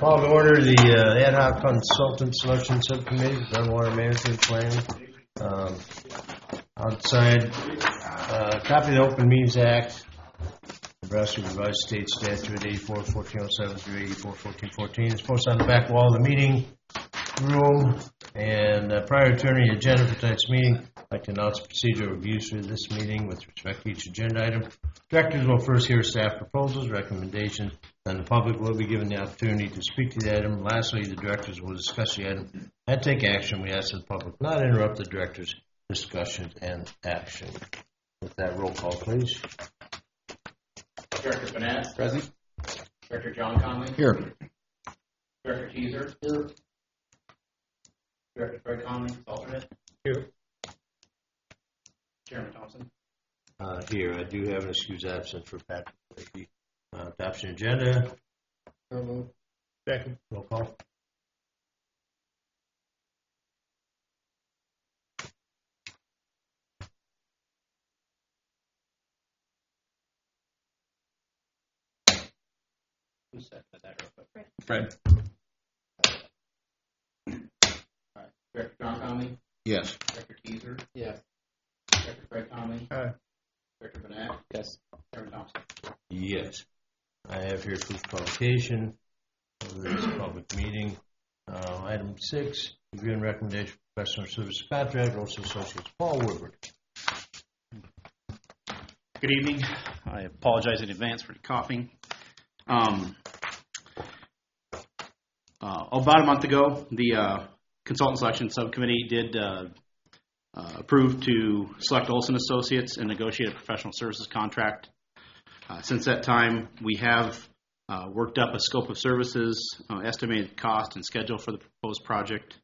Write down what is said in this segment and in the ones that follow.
Call to order the Ad Hoc Consultant Selection Subcommittee, Groundwater Management Plan. Outside, copy of the Open Meetings Act, Nebraska Revised State Statute 84-1407 through 84-1414. It's posted on the back wall of the meeting room. And prior to turning the agenda for tonight's meeting, I'd like to announce procedural reviews for this meeting with respect to each agenda item. Directors will first hear staff proposals, recommendations, and the public will be given the opportunity to speak to the item. Lastly, the directors will discuss the item and take action. We ask the public not interrupt the directors' discussion and action. With that, roll call, please. Director Burnett. Present. Director John Conley. Here. Director Teaser. Here. Director Fred Conley, alternate. Here. Chairman Thompson. Here. I do have an excuse absent for Patrick Blakey. Adoption agenda. Second. Roll call. Who seconded that real quick? Fred. All right. Director John Conley. Yes. Director Teaser. Yes. Director Fred Conley. Aye. Director Burnett. Yes. Chairman Thompson. Yes. I have here proof of publication of this public meeting. Item 6, review and recommendation for professional service contract, also Associates Paul Woodward. Good evening. I apologize in advance for the coughing. About a month ago, the Consultant Selection Subcommittee did approve to select Olson Associates and negotiate a professional services contract. Since that time, we have worked up a scope of services, estimated cost and schedule for the proposed project.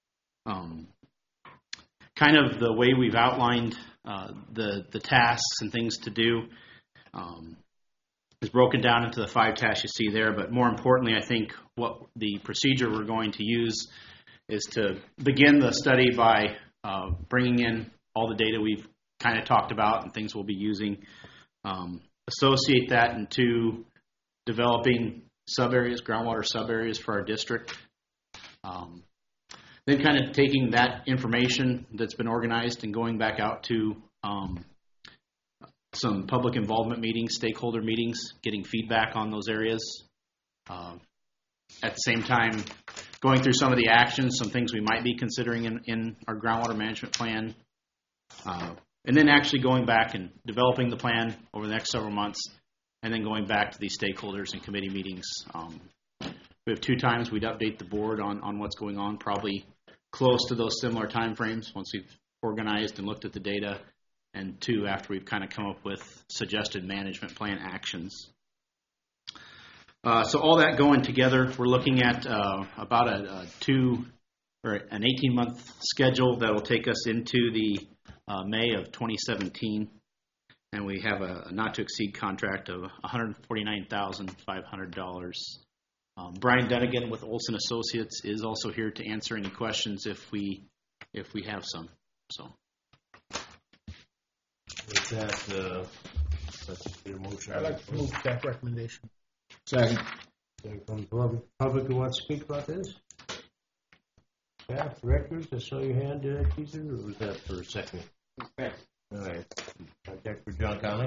Kind of the way we've outlined the tasks and things to do is broken down into the 5 tasks you see there, but more importantly, I think what the procedure we're going to use is to begin the study by bringing in all the data we've kind of talked about and things we'll be using, associate that into developing sub-areas, groundwater sub-areas for our district, then kind of taking that information that's been organized and going back out to some public involvement meetings, stakeholder meetings, getting feedback on those areas. At the same time, going through some of the actions, some things we might be considering in our groundwater management plan, and then actually going back and developing the plan over the next several months, and then going back to these stakeholders and committee meetings. We have 2 times we'd update the board on what's going on, probably close to those similar time frames once we've organized and looked at the data, and 2 after we've kind of come up with suggested management plan actions. So all that going together, we're looking at about an 18-month schedule that will take us into the May of 2017, and we have a not-to-exceed contract of $149,500. Brian Dunnigan with Olson Associates is also here to answer any questions if we have some. So. With that, let's get a motion. I'd like to move that recommendation. Second. From the public who wants to speak about this? Staff, directors, I saw your hand, Teaser, or was that for a second? Okay. All right. Contact for John Conley.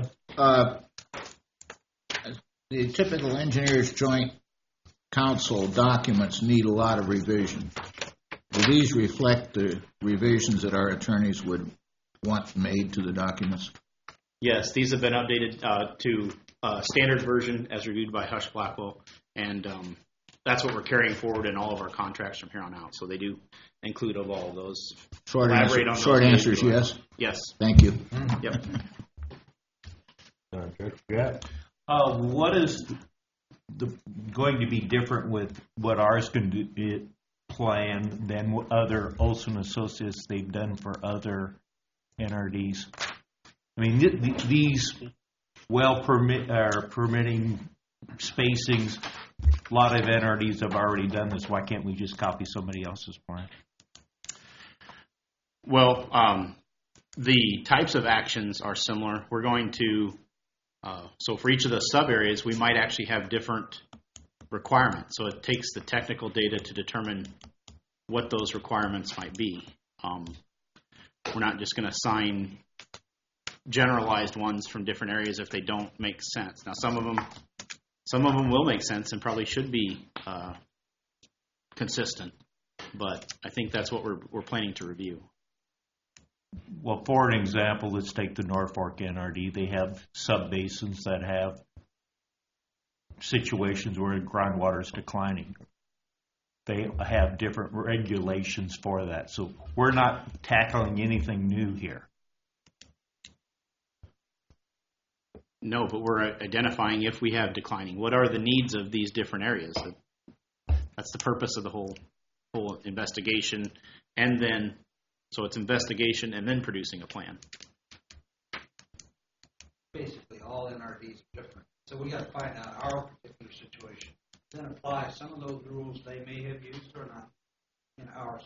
The typical engineers joint council documents need a lot of revision. Do these reflect the revisions that our attorneys would want made to the documents? Yes, these have been updated to standard version as reviewed by Hush Blackwell, and that's what we're carrying forward in all of our contracts from here on out. So they do include of all of those. Short answer is yes? Yes. Thank you. Yep. What is going to be different with what ours can do planned than what other Olson Associates they've done for other NRDs? I mean, these permitting spacings, a lot of NRDs have already done this. Why can't we just copy somebody else's plan? Well, the types of actions are similar. We're going to, so for each of the sub areas, we might actually have different requirements. So it takes the technical data to determine what those requirements might be. We're not just going to assign generalized ones from different areas if they don't make sense. Now, some of them will make sense and probably should be consistent, but I think that's what we're planning to review. Well, for an example, let's take the Norfolk NRD. They have subbasins that have situations where groundwater is declining. They have different regulations for that. So we're not tackling anything new here. No, but we're identifying if we have declining. What are the needs of these different areas? That's the purpose of the whole investigation. And then, so it's investigation and then producing a plan. Basically, all NRDs are different. So we got to find out our particular situation. Then apply some of those rules they may have used or not in ours.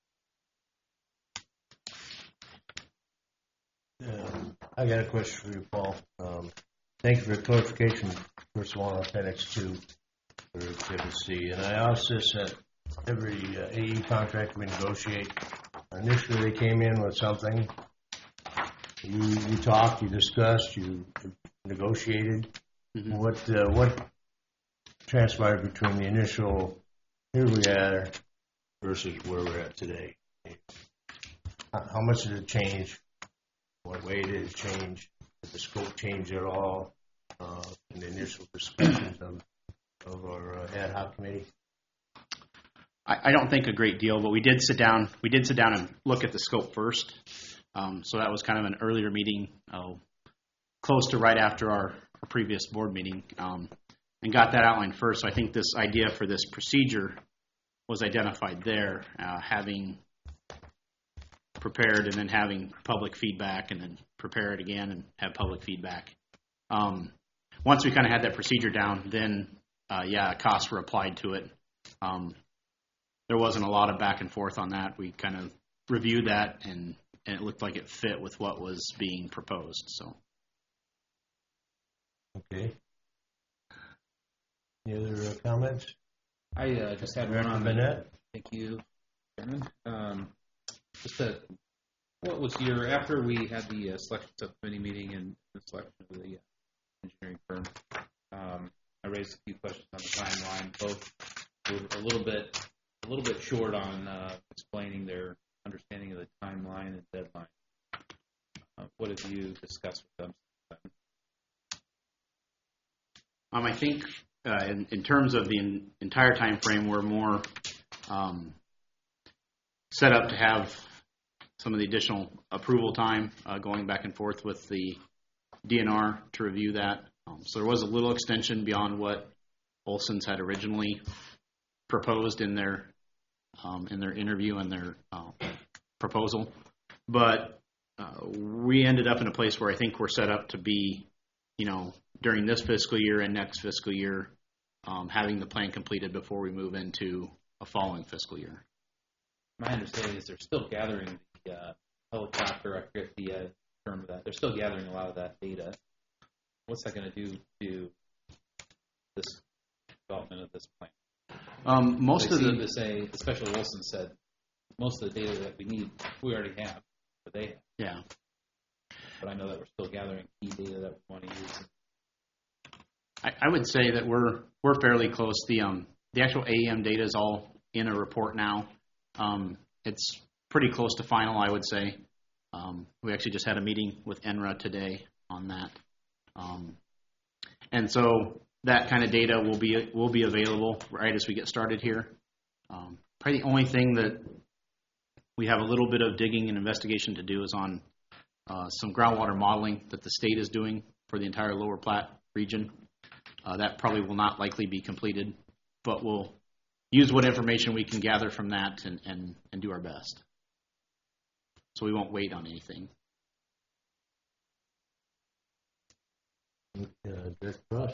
I got a question for you, Paul. Thank you for the clarification, first of all, on Appendix 2 for Exhibit C. And I asked this at every AE contract we negotiate. Initially, they came in with something. You talked, you discussed, you negotiated. Mm-hmm. What transpired between the initial, here we are, versus where we're at today? How much did it change? What way did it change? Did the scope change at all in the initial discussions of our ad hoc committee? I don't think a great deal, but we did sit down and look at the scope first. So that was kind of an earlier meeting, close to right after our previous board meeting, and got that outlined first. So I think this idea for this procedure was identified there, having prepared and then having public feedback and then prepare it again and have public feedback. Once we kind of had that procedure down, then, costs were applied to it. There wasn't a lot of back and forth on that. We kind of reviewed that, and it looked like it fit with what was being proposed. So, okay. Any other comments? I just had one on Bennett. Thank you, Chairman. What was your, after we had the selection subcommittee meeting and the selection of the engineering firm, I raised a few questions on the timeline. Both were a little bit short on explaining their understanding of the timeline and deadline. What have you discussed with them? I think in terms of the entire time frame, we're more set up to have some of the additional approval time going back and forth with the DNR to review that. So there was a little extension beyond what Olson's had originally proposed in their interview and their proposal. But we ended up in a place where I think we're set up to be, during this fiscal year and next fiscal year, having the plan completed before we move into a following fiscal year. My understanding is they're still gathering the helicopter, I forget the term of that. They're still gathering a lot of that data. What's that going to do to this development of this plan? Most of the say, especially Wilson said, most of the data that we need, we already have, but they have. Yeah. But I know that we're still gathering key data that we want to use. I would say that we're fairly close. The actual AEM data is all in a report now. It's pretty close to final, I would say. We actually just had a meeting with NRA today on that, and so that kind of data will be available right as we get started here. Probably the only thing that we have a little bit of digging and investigation to do is on some groundwater modeling that the state is doing for the entire Lower Platte region. That probably will not likely be completed, but we'll use what information we can gather from that and do our best. So we won't wait on anything. Dirk Frost.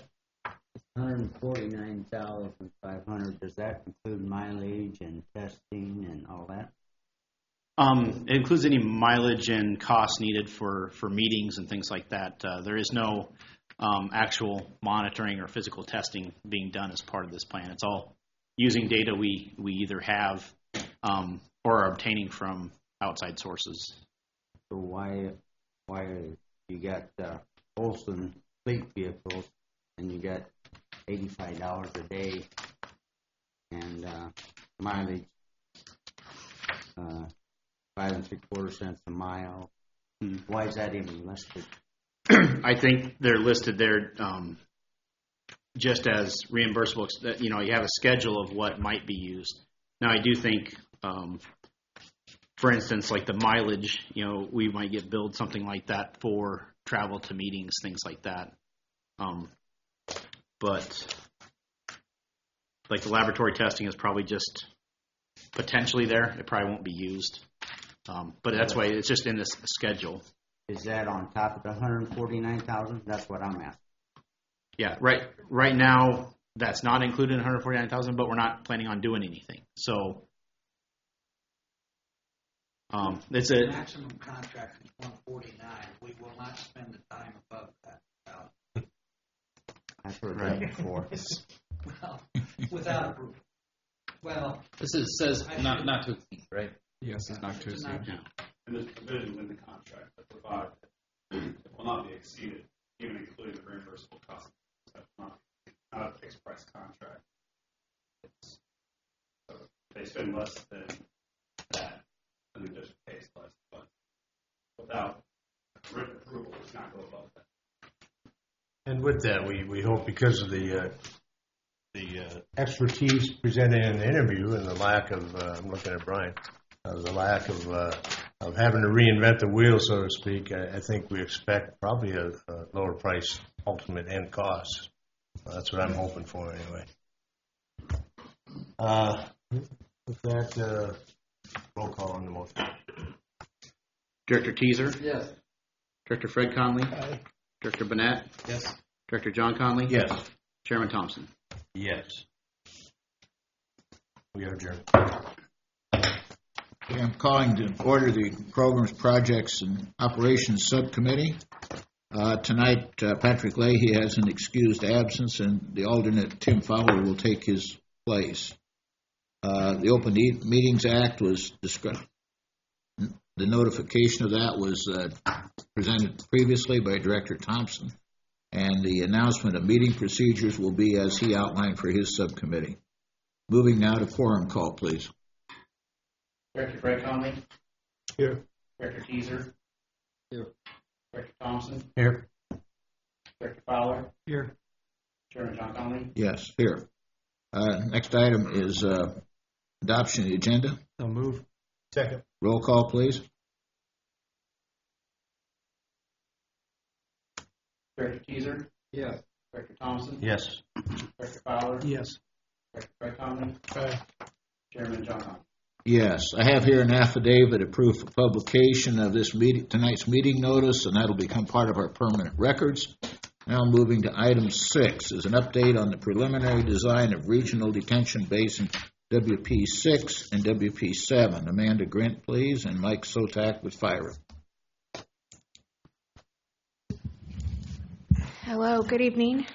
149,500. Does that include mileage and testing and all that? It includes any mileage and costs needed for meetings and things like that. There is no actual monitoring or physical testing being done as part of this plan. It's all using data we either have or are obtaining from outside sources. So why you got Olson fleet vehicles and you got $85 a day and mileage 5 3/4 cents a mile? Why is that even listed? I think they're listed there just as reimbursable. You know, you have a schedule of what might be used. Now, I do think, for instance, like the mileage, you know, we might get billed something like that for travel to meetings, things like that. But like the laboratory testing is probably just potentially there. It probably won't be used. But that's why it's just in this schedule. Is that on top of the $149,000? That's what I'm asking. Yeah, right now that's not included in $149,000, but we're not planning on doing anything. So it's The a maximum contract is 149. We will not spend the time above that. I've heard that before. Well, without approval. Well, This says not to exceed, right? Yes, it's not to it's not- yeah. And there's provisions in the contract that provide that it will not be exceeded, even including the reimbursable costs. That's not a fixed price contract. So if they spend less than that, then the district pays less. But without written approval, it's not go above that. And with that, we hope because of the expertise presented in the interview and the lack of, I'm looking at Brian, the lack of having to reinvent the wheel, so to speak, I think we expect probably a lower price ultimate end cost. That's what I'm hoping for anyway. With that, roll call on the motion. Director Teaser, Yes. Director Fred Conley, Director Burnett, Yes. Director John Conley, Yes. Chairman Thompson. Yes. We are adjourned. Okay, I'm calling to order the Programs, Projects, and Operations Subcommittee. Tonight, Patrick Leahy has an excused absence, and the alternate, Tim Fowler, will take his place. The Open Meetings Act was discussed. The notification of that was presented previously by Director Thompson, and the announcement of meeting procedures will be as he outlined for his subcommittee. Moving now to quorum call, please. Director Fred Conley, Here. Director Teaser, Here. Director Thompson, Here. Director Fowler, Here. Chairman John Conley. Yes, here. Next item is adoption of the agenda. So move. Second. Roll call, please. Director Teaser, Yes. Director Thompson, Yes. Director Fowler, Yes. Director Fred Conley, Chairman John Conley. Yes, I have here an affidavit of proof of publication of this meeting, tonight's meeting notice, and that'll become part of our permanent records. Now moving to item 6 is an update on the preliminary design of regional detention basin WP6 and WP7. Amanda Grint, please, and Mike Sotak with FIRA. Hello, good evening.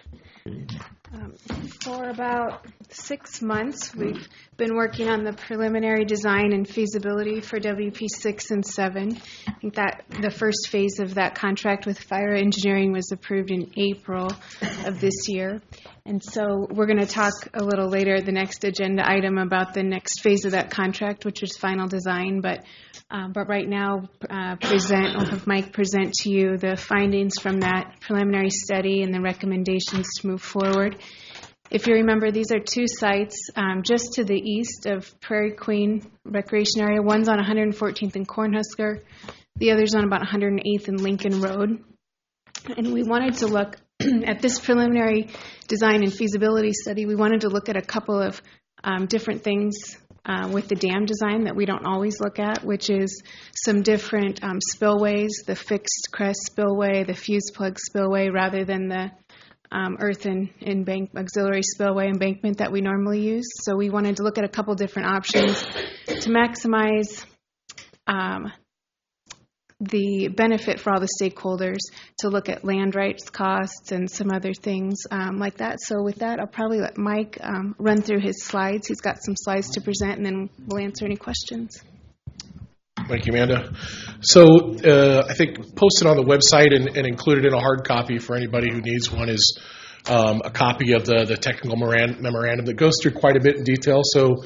For about 6 months, we've been working on the preliminary design and feasibility for WP6 and 7. I think that the first phase of that contract with FIRA Engineering was approved in April of this year. And so we're going to talk a little later, the next agenda item, about the next phase of that contract, which is final design. But right now, I'll have Mike present to you the findings from that preliminary study and the recommendations to move forward. If you remember, these are two sites just to the east of Prairie Queen Recreation Area. One's on 114th and Cornhusker. The other's on about 108th and Lincoln Road. And we wanted to look at this preliminary design and feasibility study. We wanted to look at a couple of different things with the dam design that we don't always look at, which is some different spillways, the fixed crest spillway, the fuse plug spillway, rather than the earth and auxiliary spillway embankment that we normally use. So we wanted to look at a couple different options to maximize the benefit for all the stakeholders to look at land rights costs and some other things like that. So with that, I'll probably let Mike run through his slides. He's got some slides to present, and then we'll answer any questions. Thank you, Amanda. So I think posted on the website and included in a hard copy for anybody who needs one is a copy of the technical memorandum that goes through quite a bit in detail. So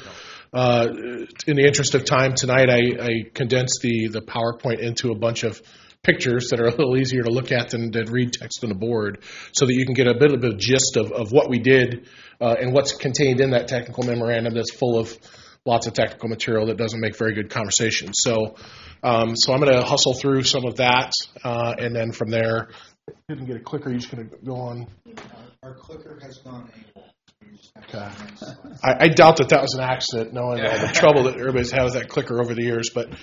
in the interest of time tonight, I condensed the PowerPoint into a bunch of pictures that are a little easier to look at than read text on the board, so that you can get a bit of a gist of what we did and what's contained in that technical memorandum that's full of lots of technical material that doesn't make very good conversation. So I'm going to hustle through some of that, and then from there, didn't get a clicker. You're just going to go on. Our clicker has gone AWOL. Okay. I doubt that was an accident, knowing all the trouble that everybody's had with that clicker over the years. But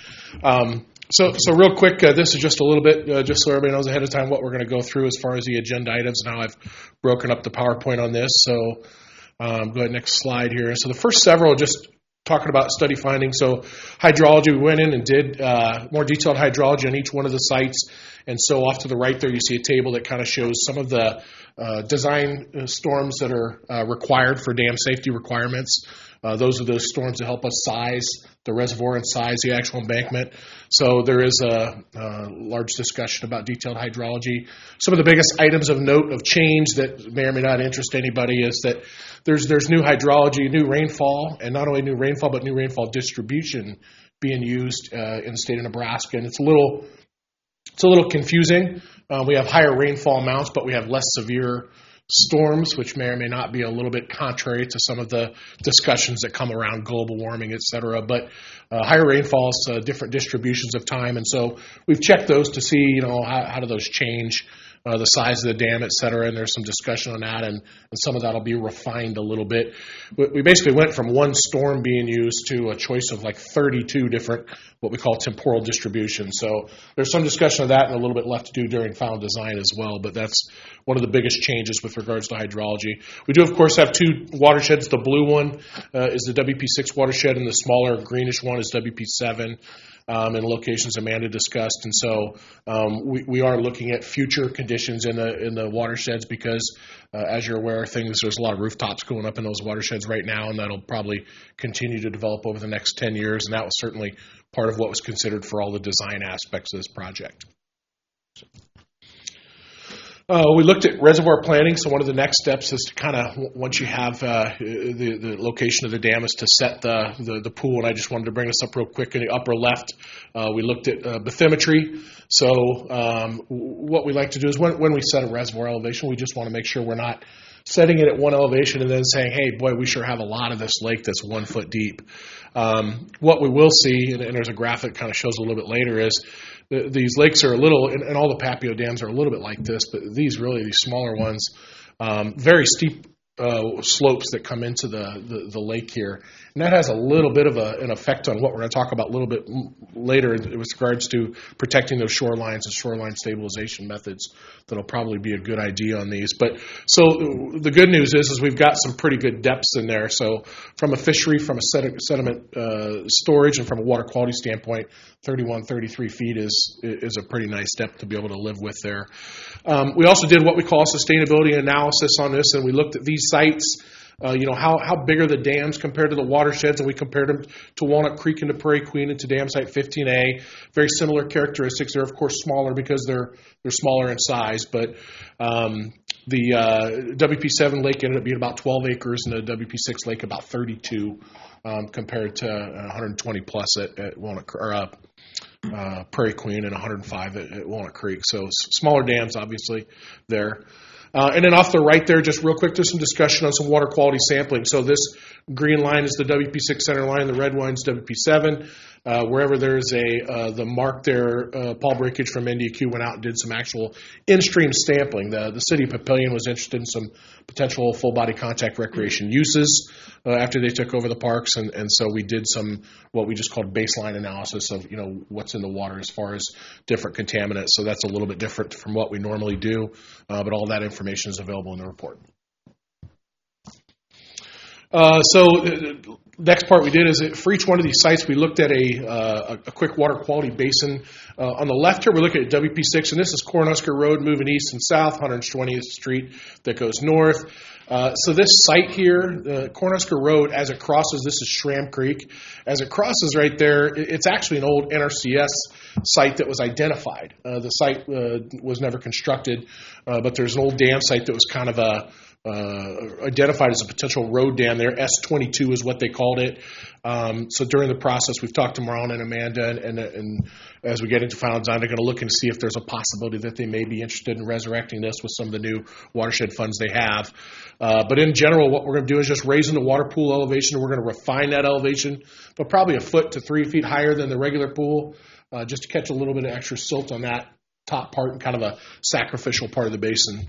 so real quick, this is just a little bit, just so everybody knows ahead of time what we're going to go through as far as the agenda items and how I've broken up the PowerPoint on this. So go ahead, next slide here. So the first several, just talking about study findings. So hydrology, we went in and did more detailed hydrology on each one of the sites. And so off to the right there, you see a table that kind of shows some of the design storms that are required for dam safety requirements. Those are those storms that help us size the reservoir and size the actual embankment. So there is a large discussion about detailed hydrology. Some of the biggest items of note of change that may or may not interest anybody is that there's new hydrology, new rainfall, and not only new rainfall, but new rainfall distribution being used in the state of Nebraska. And it's a little confusing. We have higher rainfall amounts, but we have less severe storms, which may or may not be a little bit contrary to some of the discussions that come around global warming, et cetera. But higher rainfalls, different distributions of time. And so we've checked those to see, how do those change the size of the dam, et cetera. And there's some discussion on that, and some of that will be refined a little bit. We basically went from one storm being used to a choice of like 32 different what we call temporal distribution. So there's some discussion of that and a little bit left to do during final design as well, but that's one of the biggest changes with regards to hydrology. We do, of course, have two watersheds. The blue one is the WP6 watershed, and the smaller greenish one is WP7 in locations Amanda discussed. And so we are looking at future conditions in the watersheds because, as you're aware, there's a lot of rooftops going up in those watersheds right now, and that'll probably continue to develop over the next 10 years, and that was certainly part of what was considered for all the design aspects of this project. We looked at reservoir planning. So one of the next steps is to kind of, once you have the location of the dam, is to set the pool. And I just wanted to bring this up real quick. In the upper left, we looked at bathymetry. So what we like to do is when we set a reservoir elevation, we just want to make sure we're not setting it at one elevation and then saying, hey, boy, we sure have a lot of this lake that's 1 foot deep. What we will see, and there's a graphic that kind of shows a little bit later, is these lakes are a little, and all the Papio dams are a little bit like this, but these smaller ones, very steep slopes that come into the lake here. And that has a little bit of an effect on what we're going to talk about a little bit later with regards to protecting those shorelines and shoreline stabilization methods. That'll probably be a good idea on these. But so the good news is we've got some pretty good depths in there. So from a fishery, from a sediment storage, and from a water quality standpoint, 31, 33 feet is a pretty nice depth to be able to live with there. We also did what we call sustainability analysis on this, and we looked at these sites. How big are the dams compared to the watersheds, and we compared them to Walnut Creek and to Prairie Queen and to dam site 15A. Very similar characteristics. They're, of course, smaller because they're smaller in size, but the WP7 lake ended up being about 12 acres and the WP6 lake about 32 compared to 120 plus at Walnut Prairie Queen and 105 at Walnut Creek. So smaller dams, obviously, there. And then off the right there, just real quick, there's some discussion on some water quality sampling. So this green line is the WP6 center line, the red line is WP7. Wherever there's the mark there, Paul Breakage from NDQ went out and did some actual in-stream sampling. The city of Papillion was interested in some potential full-body contact recreation uses after they took over the parks, and so we did some what we just called baseline analysis of what's in the water as far as different contaminants. So that's a little bit different from what we normally do, but all that information is available in the report. So next part we did is for each one of these sites, we looked at a quick water quality basin. On the left here, we're looking at WP6, and this is Cornhusker Road moving east and south, 120th Street that goes north. So this site here, the Cornhusker Road, as it crosses, this is Schramm Creek. As it crosses right there, it's actually an old NRCS site that was identified. The site was never constructed, but there's an old dam site that was kind of identified as a potential road dam there. S22 is what they called it. So during the process, we've talked to Marlon and Amanda, and as we get into final design, they're going to look and see if there's a possibility that they may be interested in resurrecting this with some of the new watershed funds they have. But in general, what we're going to do is just raising the water pool elevation, and we're going to refine that elevation, but probably a foot to 3 feet higher than the regular pool, just to catch a little bit of extra silt on that top part and kind of a sacrificial part of the basin.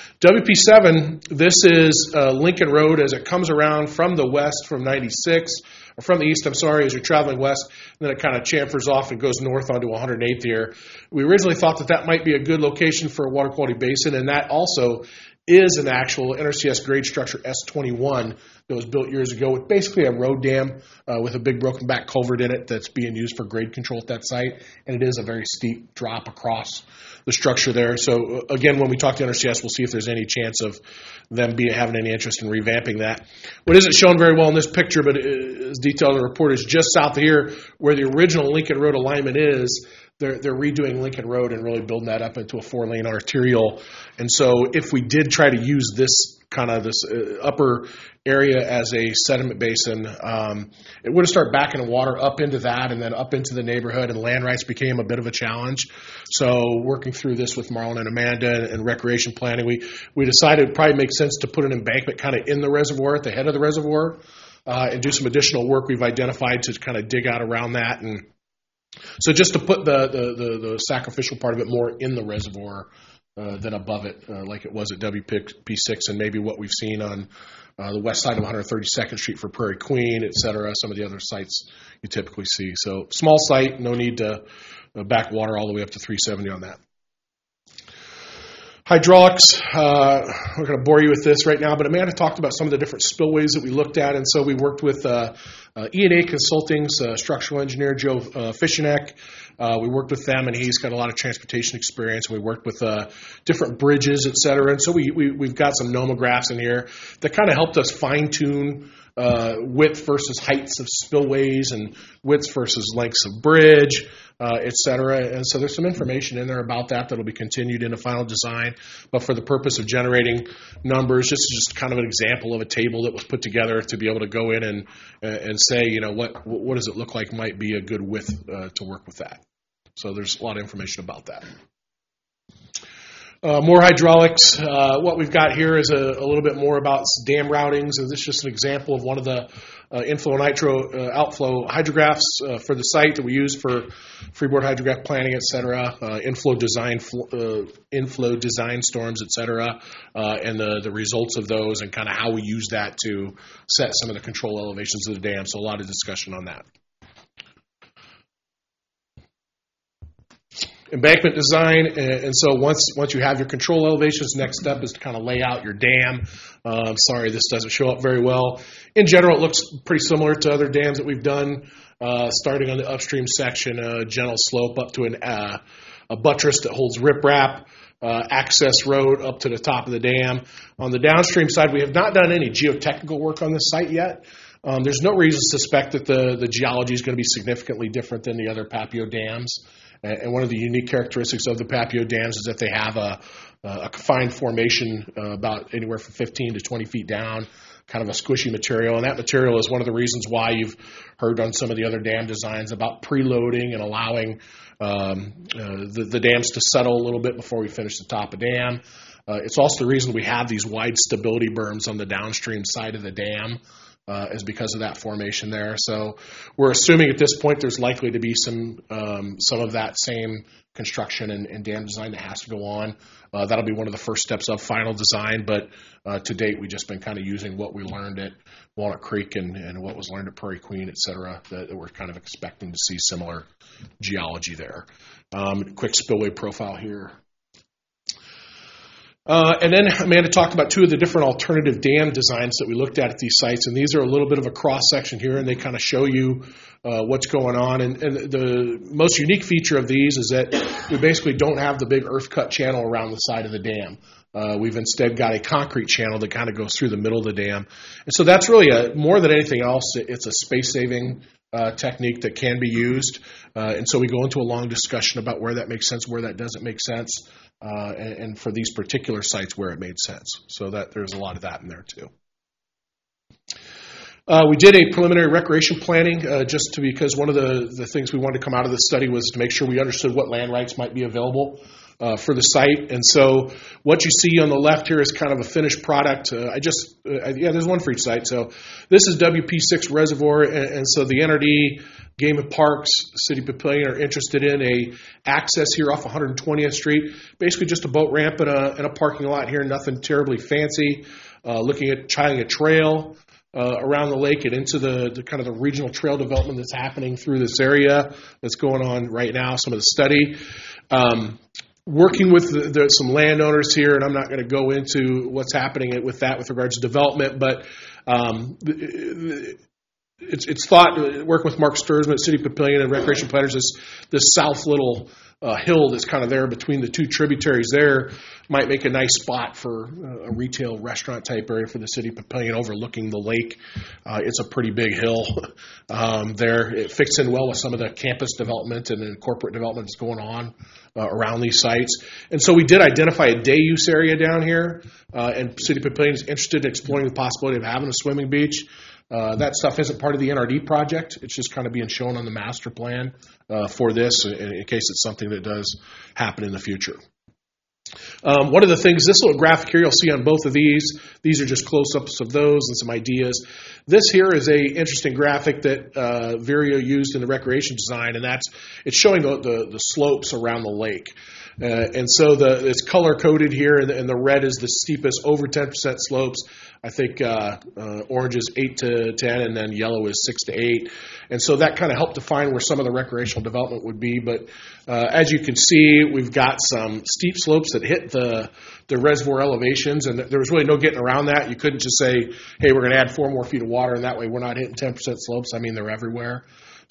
WP7, this is Lincoln Road as it comes around from the west from 96, or from the east, I'm sorry, as you're traveling west, and then it kind of chamfers off and goes north onto 108th here. We originally thought that that might be a good location for a water quality basin, and that also is an actual NRCS grade structure S21 that was built years ago with basically a road dam with a big broken back culvert in it that's being used for grade control at that site, and it is a very steep drop across the structure there. So again, when we talk to NRCS, we'll see if there's any chance of them having any interest in revamping that. What isn't shown very well in this picture, but is detailed in the report, is just south of here where the original Lincoln Road alignment is. They're redoing Lincoln Road and really building that up into a 4-lane arterial. And so if we did try to use this kind of this upper area as a sediment basin, it would have started backing the water up into that and then up into the neighborhood, and land rights became a bit of a challenge. So working through this with Marlon and Amanda and recreation planning, we decided it probably makes sense to put an embankment kind of in the reservoir, at the head of the reservoir, and do some additional work we've identified to kind of dig out around that. And so just to put the sacrificial part of it more in the reservoir than above it, like it was at WP6 and maybe what we've seen on the west side of 132nd Street for Prairie Queen, et cetera, some of the other sites you typically see. So small site, no need to back water all the way up to 370 on that. Hydraulics, we're going to bore you with this right now, but Amanda talked about some of the different spillways that we looked at, and so we worked with E&A Consulting's structural engineer, Joe Fishenek. We worked with them, and he's got a lot of transportation experience. We worked with different bridges, et cetera, and so we've got some nomographs in here that kind of helped us fine-tune width versus heights of spillways and widths versus lengths of bridge, et cetera. And so there's some information in there about that that'll be continued in the final design. But for the purpose of generating numbers, this is just kind of an example of a table that was put together to be able to go in and say, you know, what does it look like might be a good width to work with that. So there's a lot of information about that. More hydraulics. What we've got here is a little bit more about dam routings, and this is just an example of one of the inflow nitro outflow hydrographs for the site that we use for freeboard hydrograph planning, et cetera, inflow design storms, et cetera, and the results of those and kind of how we use that to set some of the control elevations of the dam. So a lot of discussion on that. Embankment design, and so once you have your control elevations, next step is to kind of lay out your dam. Sorry, this doesn't show up very well. In general, it looks pretty similar to other dams that we've done, starting on the upstream section, a gentle slope up to a buttress that holds riprap, access road up to the top of the dam. On the downstream side, we have not done any geotechnical work on this site yet. There's no reason to suspect that the geology is going to be significantly different than the other Papio dams. And one of the unique characteristics of the Papio dams is that they have a confined formation about anywhere from 15 to 20 feet down, kind of a squishy material. And that material is one of the reasons why you've heard on some of the other dam designs about preloading and allowing the dams to settle a little bit before we finish the top of dam. It's also the reason we have these wide stability berms on the downstream side of the dam. Is because of that formation there. So we're assuming at this point there's likely to be some of that same construction and dam design that has to go on. That'll be one of the first steps of final design, but to date we've just been kind of using what we learned at Walnut Creek and what was learned at Prairie Queen, et cetera, that we're kind of expecting to see similar geology there. Quick spillway profile here. And then Amanda talked about two of the different alternative dam designs that we looked at these sites, and these are a little bit of a cross-section here, and they kind of show you what's going on. And the most unique feature of these is that we basically don't have the big earth cut channel around the side of the dam. We've instead got a concrete channel that kind of goes through the middle of the dam. And so that's really, more than anything else, it's a space-saving technique that can be used. And so we go into a long discussion about where that makes sense, where that doesn't make sense, and for these particular sites where it made sense. So that there's a lot of that in there too. We did a preliminary recreation planning because one of the things we wanted to come out of this study was to make sure we understood what land rights might be available for the site. And so what you see on the left here is kind of a finished product. There's one for each site. So this is WP6 Reservoir, and so the NRD, Game and Parks, City Papillion are interested in a access here off 120th Street, basically just a boat ramp and a parking lot here, nothing terribly fancy. Looking at trying a trail around the lake and into the kind of the regional trail development that's happening through this area that's going on right now, some of the study. Working with some landowners here, and I'm not going to go into what's happening with that with regards to development, but it's thought, working with Mark Sturzman at City Papillion and Recreation Planners, this south little hill that's kind of there between the two tributaries there might make a nice spot for a retail restaurant type area for the City Papillion overlooking the lake. It's a pretty big hill there. It fits in well with some of the campus development and corporate development that's going on around these sites. And so we did identify a day use area down here, and City Papillion is interested in exploring the possibility of having a swimming beach. That stuff isn't part of the NRD project. It's just kind of being shown on the master plan for this in case it's something that does happen in the future. One of the things, this little graphic here you'll see on both of these are just close-ups of those and some ideas. This here is a interesting graphic that Vireo used in the recreation design, and it's showing the slopes around the lake. And so it's color-coded here, and the red is the steepest, over 10% slopes. I think orange is 8 to 10, and then yellow is 6 to 8. And so that kind of helped define where some of the recreational development would be. But as you can see, we've got some steep slopes that hit the reservoir elevations, and there was really no getting around that. You couldn't just say, hey, we're going to add 4 more feet of water, and that way we're not hitting 10% slopes. I mean, they're everywhere.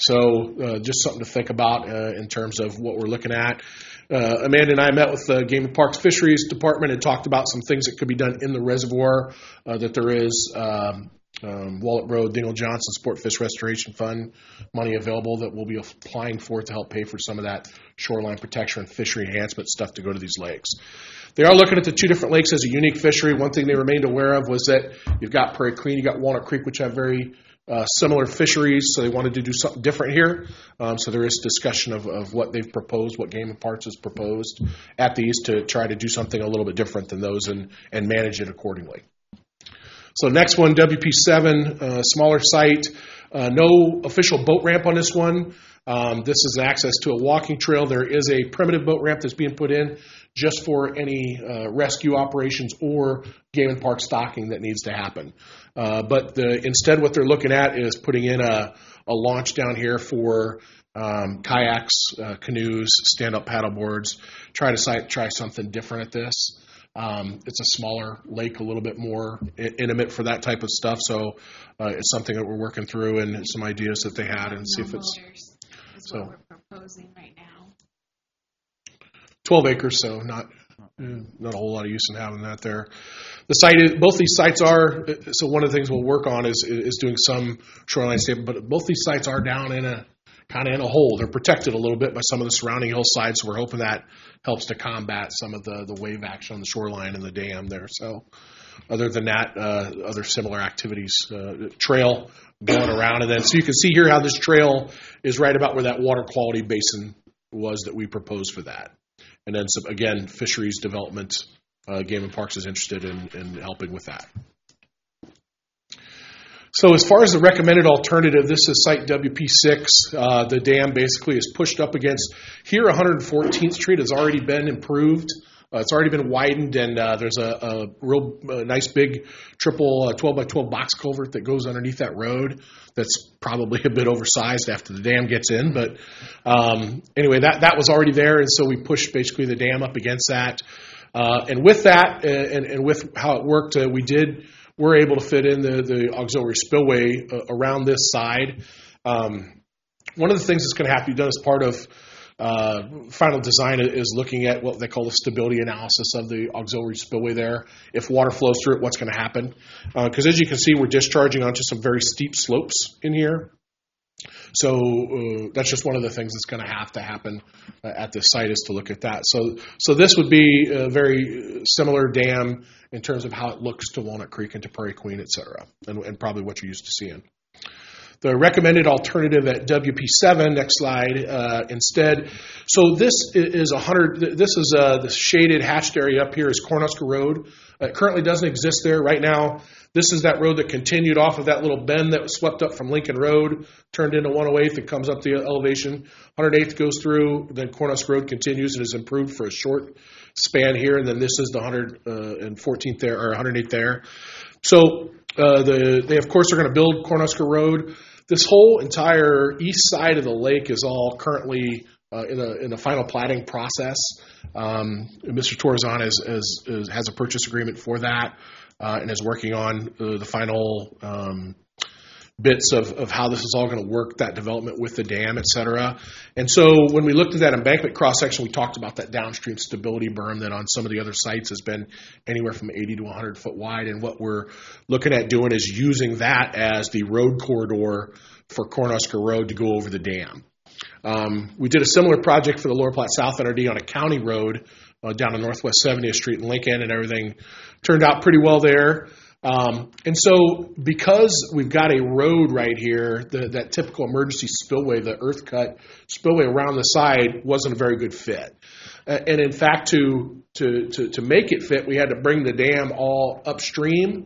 So just something to think about in terms of what we're looking at. Amanda and I met with the Game and Parks Fisheries Department and talked about some things that could be done in the reservoir, that there is Wallet Road, Dingle Johnson Sport Fish Restoration Fund money available that we'll be applying for to help pay for some of that shoreline protection and fishery enhancement stuff to go to these lakes. They are looking at the two different lakes as a unique fishery. One thing they remained aware of was that you've got Prairie Queen, you've got Walnut Creek, which have very similar fisheries, so they wanted to do something different here. So there is discussion of what they've proposed, what Game and Parks has proposed at these to try to do something a little bit different than those and manage it accordingly. So next one, WP7, smaller site. No official boat ramp on this one. This is access to a walking trail. There is a primitive boat ramp that's being put in just for any rescue operations or Game and Park stocking that needs to happen. But instead what they're looking at is putting in a launch down here for kayaks, canoes, stand-up paddle boards, try something different at this. It's a smaller lake, a little bit more intimate for that type of stuff. So it's something that we're working through and some ideas that they had and see if it's... What we're proposing right now. 12 acres, so not a whole lot of use in having that there. The site both these sites are, so one of the things we'll work on is doing some shoreline stable, but both these sites are down in a kind of in a hole. They're protected a little bit by some of the surrounding hillsides, so we're hoping that helps to combat some of the wave action on the shoreline and the dam there. So other than that, other similar activities, trail going around. And then so you can see here how this trail is right about where that water quality basin was that we proposed for that. And then some, again, fisheries development, Game and Parks is interested in helping with that. So as far as the recommended alternative, this is site WP6. The dam basically is pushed up against here. 114th Street has already been improved. It's already been widened, and there's a real nice big triple 12 by 12 box culvert that goes underneath that road. That's probably a bit oversized after the dam gets in, but anyway, that was already there, and so we pushed basically the dam up against that. And with that, and with how it worked, we're able to fit in the auxiliary spillway around this side. One of the things that's going to have to be done as part of final design is looking at what they call the stability analysis of the auxiliary spillway there. If water flows through it, what's going to happen? Because as you can see, we're discharging onto some very steep slopes in here. So that's just one of the things that's going to happen at this site is to look at that. So this would be a very similar dam in terms of how it looks to Walnut Creek and to Prairie Queen, et cetera, and probably what you're used to seeing. The recommended alternative at WP7, next slide, instead. So this is the shaded hatched area up here is Cornhusker Road. It currently doesn't exist there right now. This is that road that continued off of that little bend that was swept up from Lincoln Road, turned into 108th and comes up the elevation. 108th goes through, then Cornhusker Road continues and is improved for a short span here, and then this is the 114th there, or 108th there. So they of course are going to build Cornhusker Road. This whole entire east side of the lake is all currently in the final platting process. Mr. Torzon has a purchase agreement for that and is working on the final bits of how this is all going to work, that development with the dam, et cetera. And so when we looked at that embankment cross-section, we talked about that downstream stability berm that on some of the other sites has been anywhere from 80 to 100 foot wide. And what we're looking at doing is using that as the road corridor for Cornhusker Road to go over the dam. We did a similar project for the Lower Platte South NRD on a county road down on Northwest 70th Street in Lincoln, and everything turned out pretty well there. And so because we've got a road right here, that typical emergency spillway, the earth cut spillway around the side wasn't a very good fit. And in fact, to make it fit, we had to bring the dam all upstream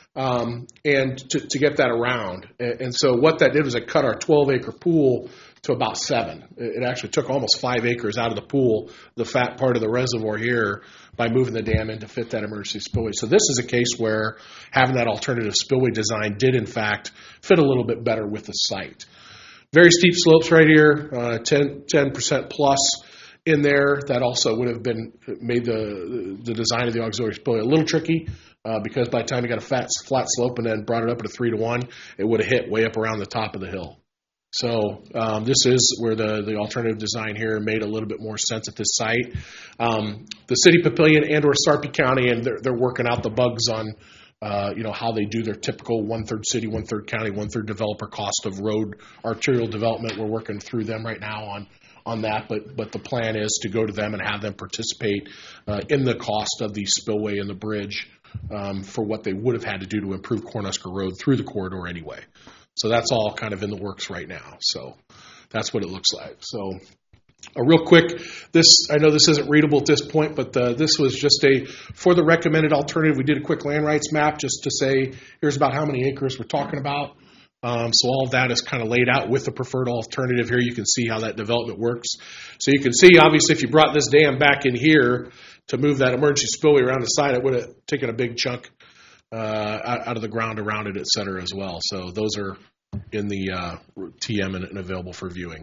and to get that around. And so what that did was it cut our 12-acre pool to about 7. It actually took almost 5 acres out of the pool, the fat part of the reservoir here, by moving the dam in to fit that emergency spillway. So this is a case where having that alternative spillway design did, in fact, fit a little bit better with the site. Very steep slopes right here, 10% plus in there. That also would have made the design of the auxiliary spillway a little tricky because by the time you got a flat slope and then brought it up at a 3-to-1, it would have hit way up around the top of the hill. So this is where the alternative design here made a little bit more sense at this site. The city Papillion and or Sarpy County, and they're working out the bugs on how they do their typical 1/3 city, 1/3 county, 1/3 developer cost of road arterial development. We're working through them right now on that, but the plan is to go to them and have them participate in the cost of the spillway and the bridge for what they would have had to do to improve Cornhusker Road through the corridor anyway. So that's all kind of in the works right now. So that's what it looks like. So real quick, I know this isn't readable at this point, but this was just for the recommended alternative. We did a quick land rights map just to say, here's about how many acres we're talking about. So all of that is kind of laid out with the preferred alternative here. You can see how that development works. So you can see, obviously, if you brought this dam back in here to move that emergency spillway around the side, it would have taken a big chunk out of the ground around it, et cetera, as well. So those are in the TM and available for viewing.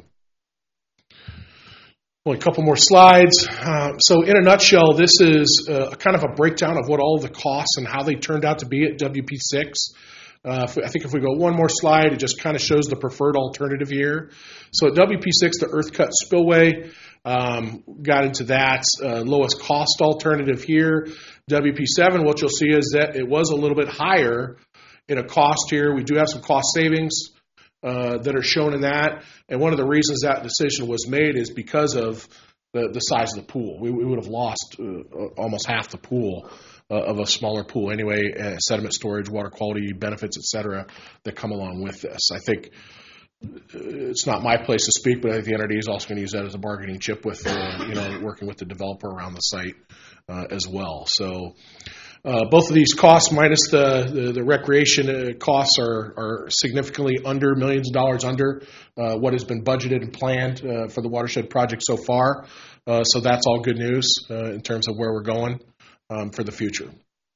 Only a couple more slides. So in a nutshell, this is kind of a breakdown of what all of the costs and how they turned out to be at WP6. I think if we go one more slide, it just kind of shows the preferred alternative here. So at WP6, the earth cut spillway, got into that lowest cost alternative here. WP7, what you'll see is that it was a little bit higher in a cost here. We do have some cost savings that are shown in that. And one of the reasons that decision was made is because of the size of the pool. We would have lost almost half the pool of a smaller pool anyway, sediment storage, water quality benefits, et cetera, that come along with this. I think it's not my place to speak, but I think the NRD is also going to use that as a bargaining chip with, working with the developer around the site as well. So both of these costs minus the recreation costs are significantly under, millions of dollars under what has been budgeted and planned for the watershed project so far. So that's all good news in terms of where we're going for the future.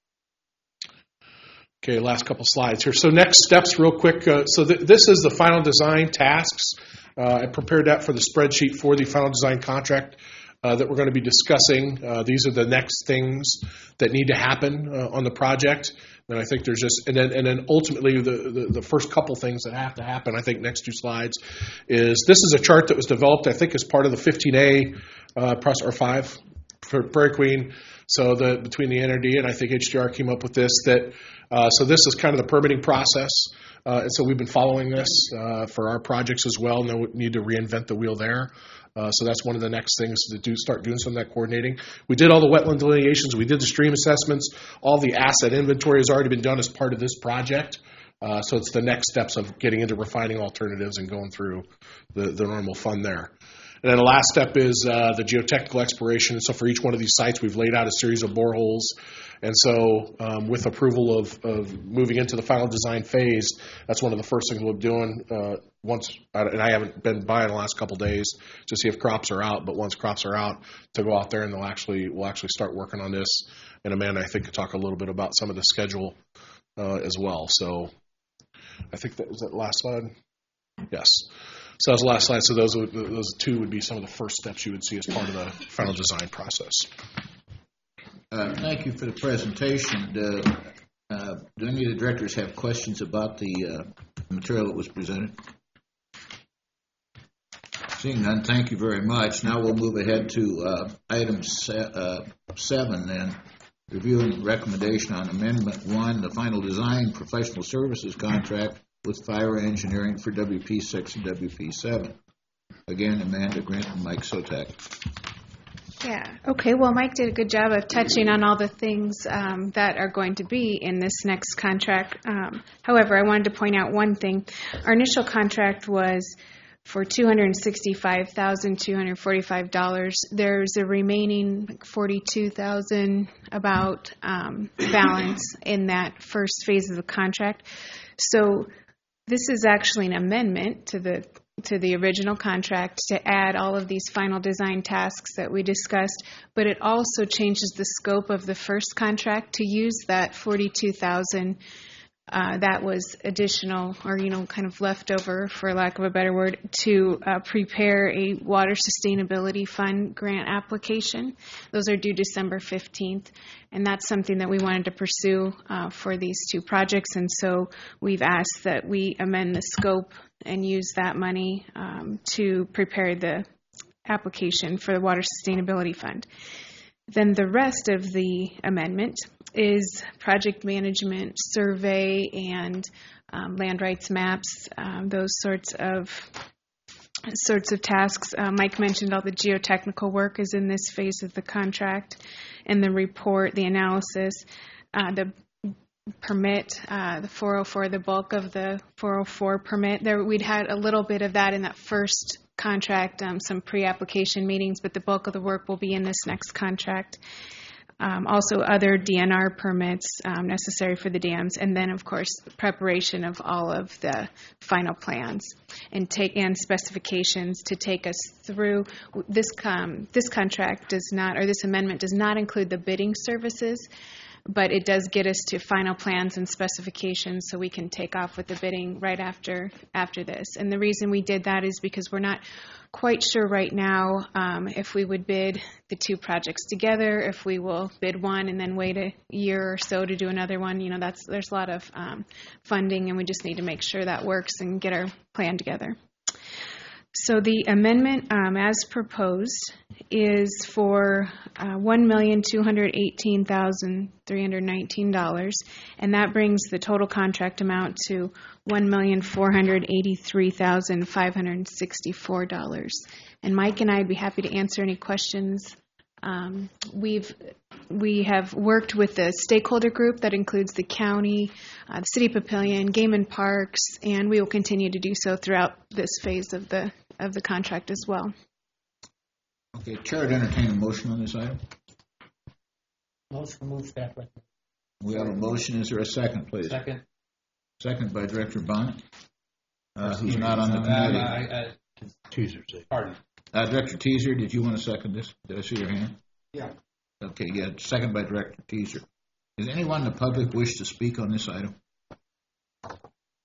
Okay, last couple slides here. So next steps real quick. So this is the final design tasks. I prepared that for the spreadsheet for the final design contract that we're going to be discussing. These are the next things that need to happen on the project. And I think there's just, and then ultimately the first couple things that have to happen, I think next 2 slides, is this is a chart that was developed, I think, as part of the 15A process, or 5 for Prairie Queen. So between the NRD and I think HDR came up with this, so this is kind of the permitting process. And so we've been following this for our projects as well. No need to reinvent the wheel there. So that's one of the next things to start doing some of that coordinating. We did all the wetland delineations. We did the stream assessments. All the asset inventory has already been done as part of this project. So it's the next steps of getting into refining alternatives and going through the normal fun there. And then the last step is the geotechnical exploration. So for each one of these sites, we've laid out a series of boreholes. And so with approval of moving into the final design phase, that's one of the first things we'll be doing and I haven't been by in the last couple of days to see if crops are out, but once crops are out, to go out there and we'll actually start working on this. And Amanda, I think, could talk a little bit about some of the schedule as well. So I think that was that last slide. Yes. So that was the last slide. So those 2 would be some of the first steps you would see as part of the final design process. Thank you for the presentation. Do any of the directors have questions about the material that was presented? Seeing none, thank you very much. Now we'll move ahead to item 7 then. Review and recommendation on Amendment 1, the final design professional services contract with Fire Engineering for WP6 and WP7. Again, Amanda Grant and Mike Sotak. Yeah. Okay. Well, Mike did a good job of touching on all the things that are going to be in this next contract. However, I wanted to point out one thing. Our initial contract was for $265,245. There's a remaining $42,000 about balance in that first phase of the contract. So this is actually an amendment to the original contract to add all of these final design tasks that we discussed, but it also changes the scope of the first contract to use that $42,000 that was additional, or kind of leftover, for lack of a better word, to prepare a water sustainability fund grant application. Those are due December 15th, and that's something that we wanted to pursue for these 2 projects, and so we've asked that we amend the scope and use that money to prepare the application for the water sustainability fund. Then the rest of the amendment is project management, survey, and land rights maps, those sorts of tasks. Mike mentioned all the geotechnical work is in this phase of the contract, and the report, the analysis, the permit, the 404, the bulk of the 404 permit. We'd had a little bit of that in that first contract, some pre-application meetings, but the bulk of the work will be in this next contract. Also other DNR permits necessary for the dams, and then of course the preparation of all of the final plans and specifications to take us through. This contract does not, or this amendment does not include the bidding services, but it does get us to final plans and specifications so we can take off with the bidding right after this. And the reason we did that is because we're not quite sure right now if we would bid the 2 projects together, if we will bid one and then wait a year or so to do another one. There's a lot of funding, and we just need to make sure that works and get our plan together. So the amendment, as proposed, is for $1,218,319, and that brings the total contract amount to $1,483,564. And Mike and I would be happy to answer any questions. We have worked with the stakeholder group that includes the county, the City of Papillion, Game and Parks, and we will continue to do so throughout this phase of the contract as well. Okay, Chair would entertain a motion on this item. Motion to move staff. We have a motion. Is there a second, please? Second. Second by Director Bonnet, who's not on the committee. Teaser. Pardon. Director Teaser, did you want to second this? Did I see your hand? Yeah. Okay, yeah, second by Director Teaser. Does anyone in the public wish to speak on this item?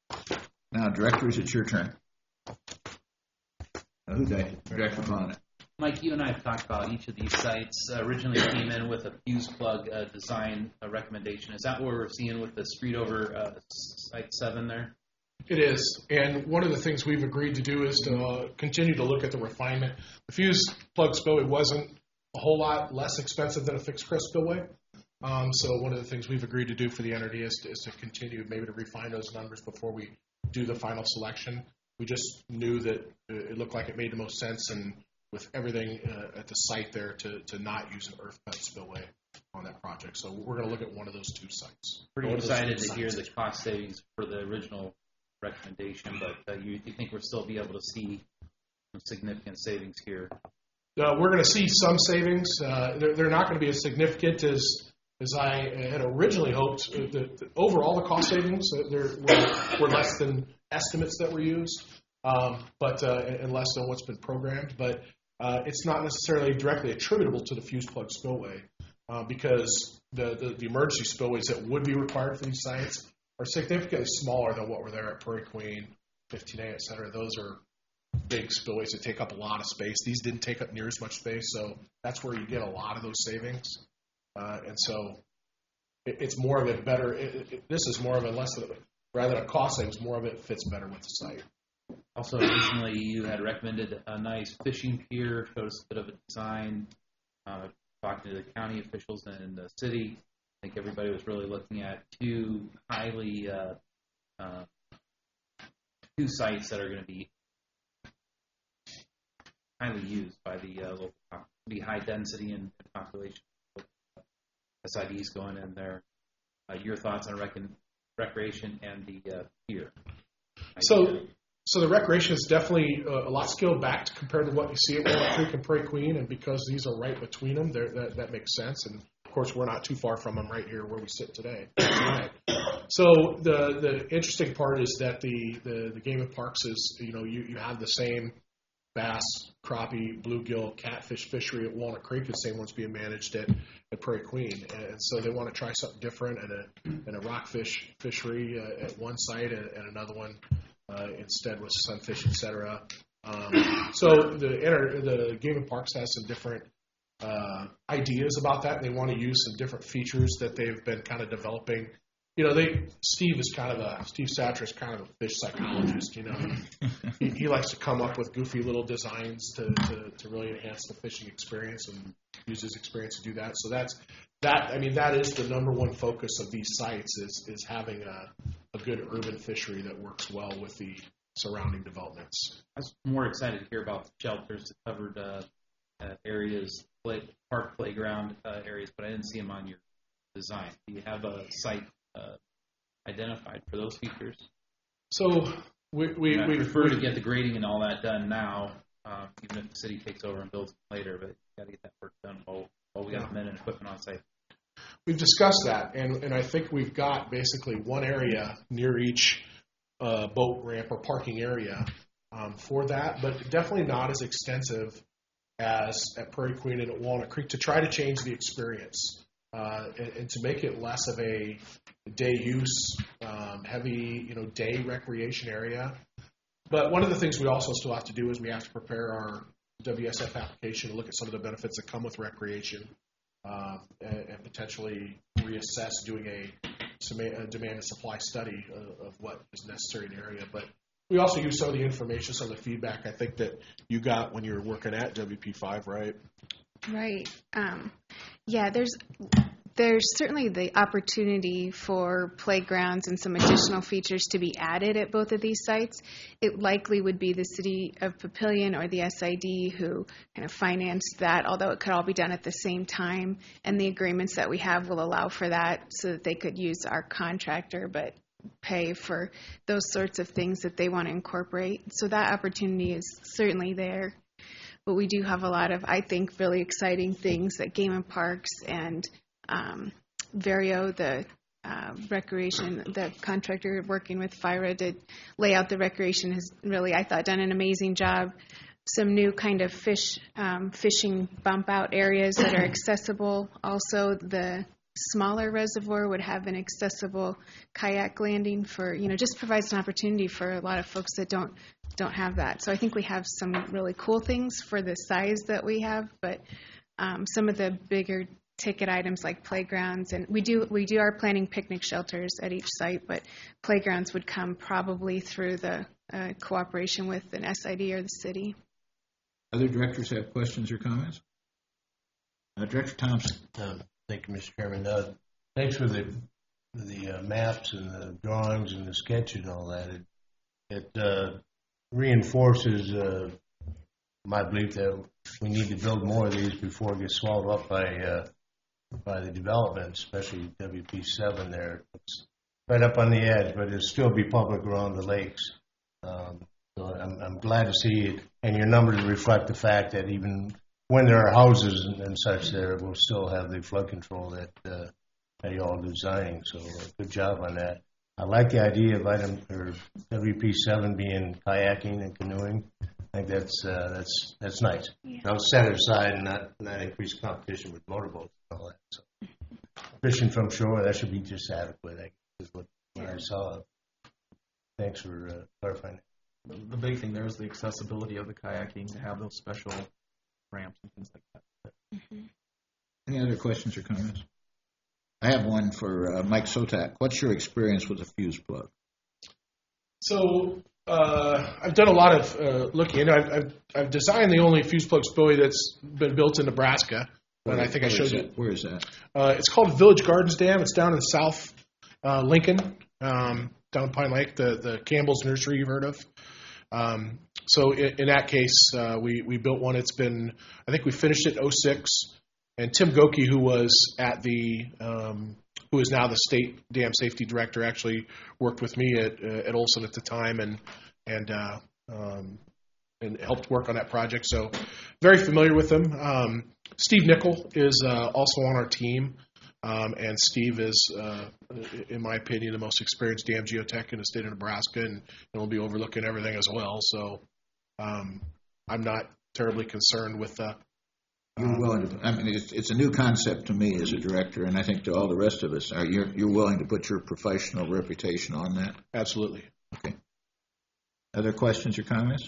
Now, Director, it's your turn. Director Bonnet. Mike, you and I have talked about each of these sites. Originally came in with a fuse plug design recommendation. Is that what we're seeing with the street over site 7 there? It is, and one of the things we've agreed to do is to continue to look at the refinement. The fuse plug spillway wasn't a whole lot less expensive than a fixed crest spillway. So one of the things we've agreed to do for the NRD is to continue maybe to refine those numbers before we do the final selection. We just knew that it looked like it made the most sense, and with everything at the site there, to not use an earth cut spillway on that project. So we're going to look at one of those two sites. Pretty excited to hear the cost savings for the original recommendation, but you think we'll still be able to see some significant savings here? We're going to see some savings. They're not going to be as significant as I had originally hoped. Overall, the cost savings were less than estimates that were used, but and less than what's been programmed. But it's not necessarily directly attributable to the fuse plug spillway because the emergency spillways that would be required for these sites are significantly smaller than what were there at Prairie Queen, 15A, et cetera. Those are big spillways that take up a lot of space. These didn't take up near as much space, so that's where you get a lot of those savings. And so it's more of a better, this is more of a rather than a cost savings, more of it fits better with the site. Also, originally you had recommended a nice fishing pier, showed us a bit of a design, talking to the county officials and the city. I think everybody was really looking at two sites that are going to be highly used by the local, be high density and population. SIDs going in there. Your thoughts on recreation and the pier? So the recreation is definitely a lot scaled back compared to what you see at Walnut Creek and Prairie Queen, and because these are right between them, that makes sense. And of course, we're not too far from them right here where we sit today. So the interesting part is that the game of parks is, you have the same bass, crappie, bluegill, catfish fishery at Walnut Creek, the same one's being managed at Prairie Queen. And so they want to try something different and a rockfish fishery at one site and another one instead with sunfish, etc. So the Game and Parks has some different ideas about that. They want to use some different features that they've been kind of developing. Steve Satcher is kind of a fish psychologist. He likes to come up with goofy little designs to really enhance the fishing experience and use his experience to do that. So that is the number one focus of these sites is having a good urban fishery that works well with the surrounding developments. I was more excited to hear about the shelters, the covered areas, park playground areas, but I didn't see them on your design. Do you have a site identified for those features? So we prefer to get the grading and all that done now, even if the city takes over and builds it later, but you got to get that work done while we got men and equipment on site. We've discussed that, and I think we've got basically one area near each boat ramp or parking area for that, but definitely not as extensive as at Prairie Queen and at Walnut Creek to try to change the experience and to make it less of a day use, heavy, day recreation area. But one of the things we also still have to do is we have to prepare our WSF application to look at some of the benefits that come with recreation and potentially reassess doing a demand and supply study of what is necessary in the area. But we also use some of the information, some of the feedback I think that you got when you were working at WP5, right? Right. Yeah, there's certainly the opportunity for playgrounds and some additional features to be added at both of these sites. It likely would be the City of Papillion or the SID who kind of financed that, although it could all be done at the same time. And the agreements that we have will allow for that so that they could use our contractor but pay for those sorts of things that they want to incorporate. So that opportunity is certainly there. But we do have a lot of, I think, really exciting things that Game and Parks and Vario, the recreation, the contractor working with FIRA to lay out the recreation has really, I thought, done an amazing job. Some new kind of fishing bump out areas that are accessible. Also, the smaller reservoir would have an accessible kayak landing for, just provides an opportunity for a lot of folks that don't have that. So I think we have some really cool things for the size that we have, but some of the bigger ticket items like playgrounds, and we are planning picnic shelters at each site, but playgrounds would come probably through the cooperation with an SID or the city. Other directors have questions or comments? Director Thompson. Thank you, Mr. Chairman. Thanks for the maps and the drawings and the sketch and all that. It reinforces my belief that we need to build more of these before it gets swallowed up by the development, especially WP7 there. It's right up on the edge, but it'll still be public around the lakes. So I'm glad to see it, and your numbers reflect the fact that even when there are houses and such there, we'll still have the flood control that you're all designing. So good job on that. I like the idea of WP7 being kayaking and canoeing. I think that's nice. Yeah. I'll set it aside and not increase competition with motorboats and all that. So fishing from shore, that should be just adequate, I guess, is what I saw. Thanks for clarifying that. The big thing there is the accessibility of the kayaking, to have those special ramps and things like that. Mm-hmm. Any other questions or comments? I have one for Mike Sotak. What's your experience with a fuse plug? So I've done a lot of looking. I've designed the only fuse plug spillway that's been built in Nebraska. And I think I showed you. Where is that? It's called Village Gardens Dam. It's down in South Lincoln, down in Pine Lake, the Campbell's Nursery you've heard of. So in that case, we built one. It's been, I think we finished it in 2006. And Tim Goki, who is now the state dam safety director, actually worked with me at Olson at the time and helped work on that project. So very familiar with them. Steve Nickel is also on our team. And Steve is, in my opinion, the most experienced dam geotech in the state of Nebraska, and will be overlooking everything as well. So I'm not terribly concerned with the. You're willing to, I mean, it's a new concept to me as a director, and I think to all the rest of us. You're willing to put your professional reputation on that? Absolutely. Okay. Other questions or comments?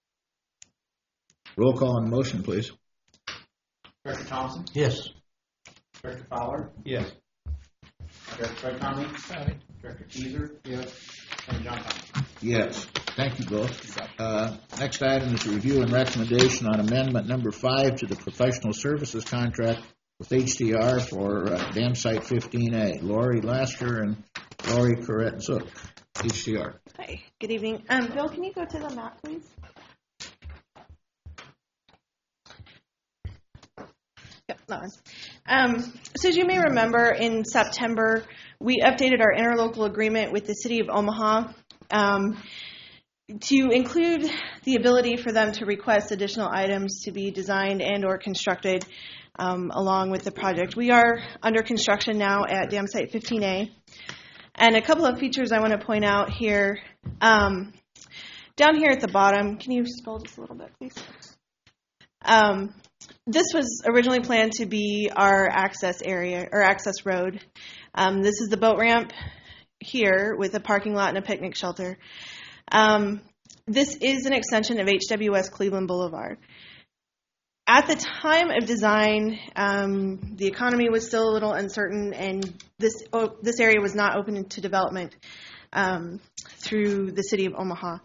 Roll call on the motion, please. Director Thompson? Yes. Director Fowler? Yes. Director Fred Conley? Director Teaser? Yes. And John Thompson? Yes. Thank you both. Next item is a review and recommendation on amendment number 5 to the professional services contract with HDR for dam site 15A. Lori Lasker and Lori Corrett-Zook, HDR. Hi. Good evening. Bill, can you go to the map, please? Yep, that one. So as you may remember, in September, we updated our interlocal agreement with the City of Omaha to include the ability for them to request additional items to be designed and or constructed along with the project. We are under construction now at Dam Site 15A. And a couple of features I want to point out here. Down here at the bottom, can you scroll just a little bit, please? This was originally planned to be our access area, or access road. This is the boat ramp here with a parking lot and a picnic shelter. This is an extension of HWS Cleveland Boulevard. At the time of design, the economy was still a little uncertain, and this area was not open to development through the City of Omaha.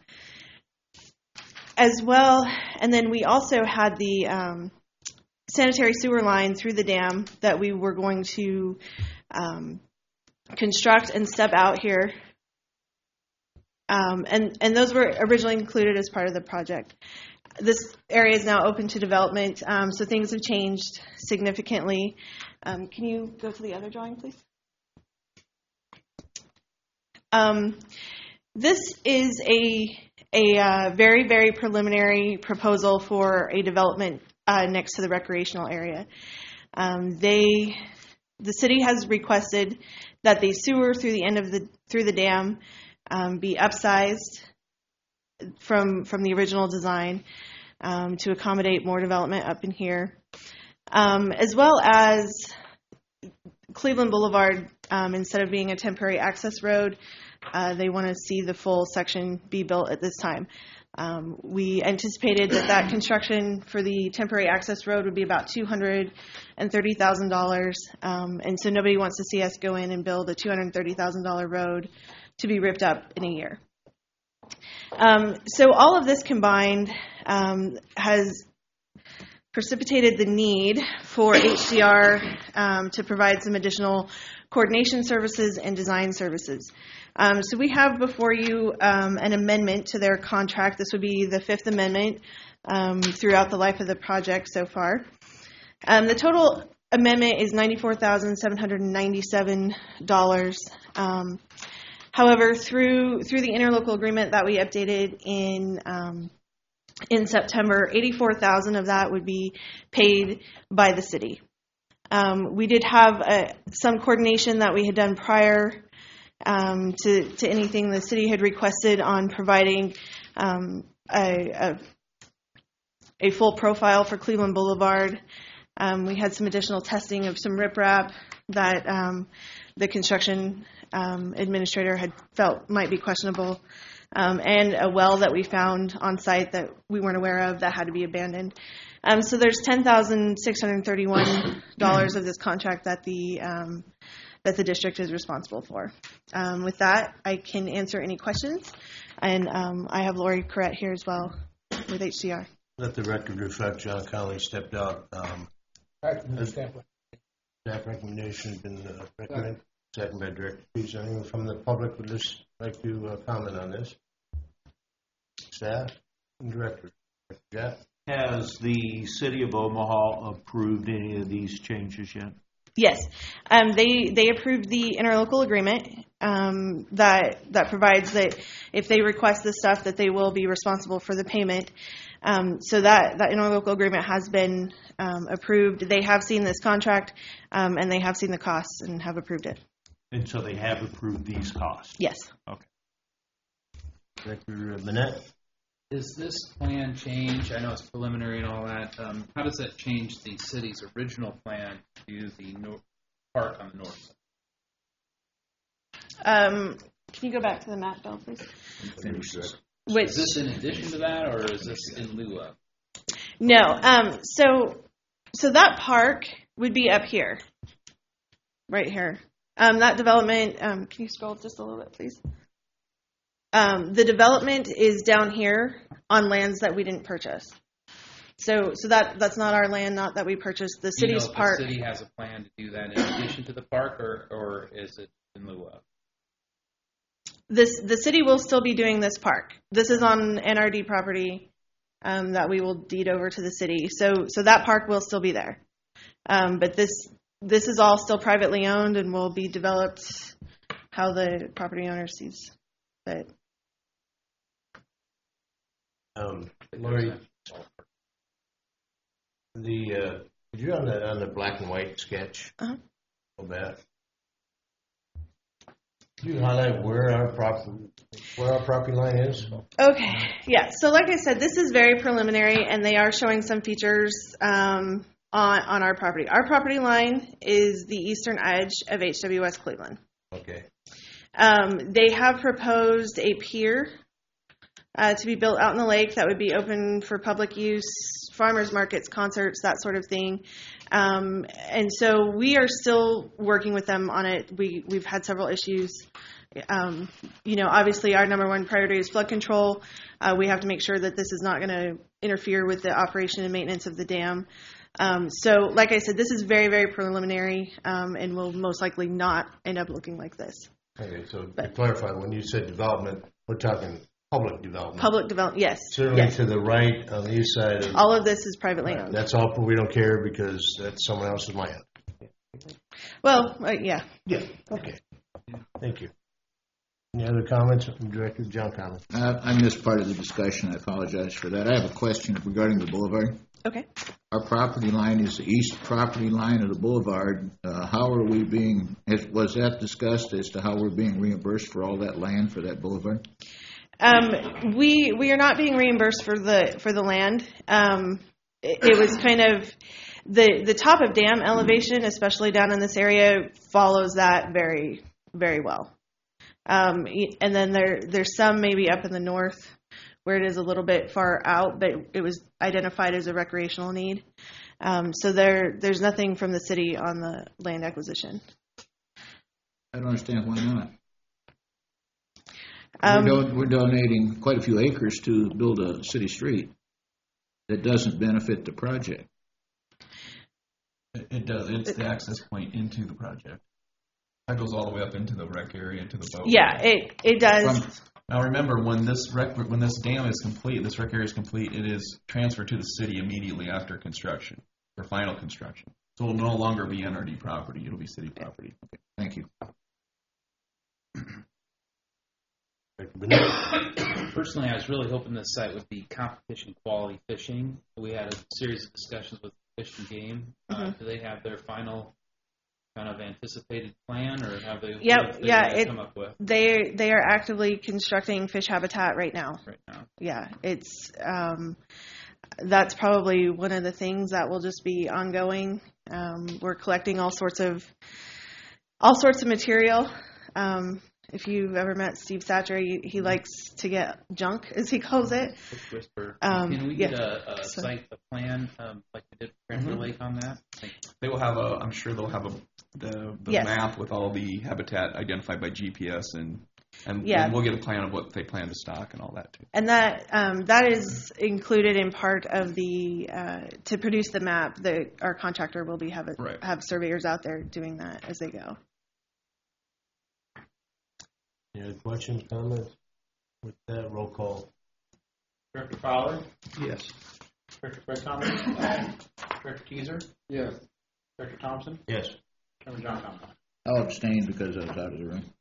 As well, and then we also had the sanitary sewer line through the dam that we were going to construct and step out here. And those were originally included as part of the project. This area is now open to development, so things have changed significantly. Can you go to the other drawing, please? This is a very, very preliminary proposal for a development next to the recreational area. The city has requested that the sewer through the end of through the dam be upsized from the original design to accommodate more development up in here, as well as Cleveland Boulevard, instead of being a temporary access road, they want to see the full section be built at this time. We anticipated that construction for the temporary access road would be about $230,000, and so nobody wants to see us go in and build a $230,000 road to be ripped up in a year. So all of this combined has precipitated the need for HDR to provide some additional coordination services and design services. So we have before you an amendment to their contract. This would be the 5th amendment throughout the life of the project so far. The total amendment is $94,797. However, through the interlocal agreement that we updated in September, $84,000 of that would be paid by the city. We did have some coordination that we had done prior to anything the city had requested on providing a full profile for Cleveland Boulevard. We had some additional testing of some riprap that the construction administrator had felt might be questionable, and a well that we found on site that we weren't aware of that had to be abandoned. So there's $10,631 of this contract that the district is responsible for. With that, I can answer any questions, and I have Lori Corrett here as well with HDR. Let the record reflect John Conley stepped out. Staff recommendation has been recommended. Second by Director Pease. Anyone from the public would just like to comment on this? Staff and Director. Jeff? Has the City of Omaha approved any of these changes yet? Yes, they approved the interlocal agreement that provides that if they request this stuff, that they will be responsible for the payment. So that interlocal agreement has been approved. They have seen this contract and they have seen the costs and have approved it. And so they have approved these costs? Yes. Okay. Director Burnett? Does this plan change? I know it's preliminary and all that. How does that change the city's original plan to the park on the north side? Can you go back to the map, Bill, please? Finish this. Is this in addition to that, or is this in lieu of? No. So that park would be up here, right here. That development. Can you scroll just a little bit, please? The development is down here on lands that we didn't purchase. So that's not our land, not that we purchased. The city's park. The city has a plan to do that in addition to the park, or is it in lieu of? The city will still be doing this park. This is on NRD property that we will deed over to the city. So that park will still be there. But this is all still privately owned and will be developed how the property owner sees fit. Lori, did you on the black and white sketch? Uh-huh. Go back. Can you highlight where our property line is? Okay, yeah. So like I said, this is very preliminary, and they are showing some features on our property. Our property line is the eastern edge of HW West Cleveland. Okay. They have proposed a pier to be built out in the lake that would be open for public use, farmers markets, concerts, that sort of thing. And so we are still working with them on it. We've had several issues. Obviously our number one priority is flood control. We have to make sure that this is not going to interfere with the operation and maintenance of the dam. So like I said, this is very, very preliminary and will most likely not end up looking like this. Okay, so to clarify, when you said development, we're talking public development. Public development, yes. Certainly yes. To the right on the east side. All of this is privately owned. That's all, we don't care because that's someone else's land. Well, yeah. Yeah, okay. Thank you. Any other comments from Director John Conley? I missed part of the discussion. I apologize for that. I have a question regarding the boulevard. Okay. Our property line is the east property line of the boulevard. How are we being, was that discussed as to how we're being reimbursed for all that land for that boulevard? We are not being reimbursed for the land. It was kind of The top of dam elevation, especially down in this area, follows that very, very well. And then there's some maybe up in the north where it is a little bit far out, but it was identified as a recreational need. So there's nothing from the city on the land acquisition. I don't understand why not. We're donating quite a few acres to build a city street that doesn't benefit the project. It does. It's the access point into the project. That goes all the way up into the rec area, into the boat. Yeah, it does. Now remember, when this dam is complete, this rec area is complete, it is transferred to the city immediately after construction, for final construction. So it will no longer be NRD property. It'll be city property. Okay. Thank you. Personally, I was really hoping this site would be competition quality fishing. We had a series of discussions with Fish and Game. Do they have their final kind of anticipated plan, or have they? Come up with? They are actively constructing fish habitat right now. Yeah, it's that's probably one of the things that will just be ongoing. We're collecting all sorts of material. If you've ever met Steve Satcher, he likes to get junk, as he calls it. Whisper. Can we get a plan like we did for Cranberry Lake on that? They will have I'm sure they'll have the map with all the habitat identified by GPS, and we'll get a plan of what they plan to stock and all that too. And that is included in part of the to produce the map. Our contractor will have surveyors out there doing that as they go. Any other questions, comments? With that, roll call. Director Fowler? Yes. Director Fred Thomas? Director Teaser? Yes. Director Thompson? Yes. Chairman John Thompson? I'll abstain because I was out of the room.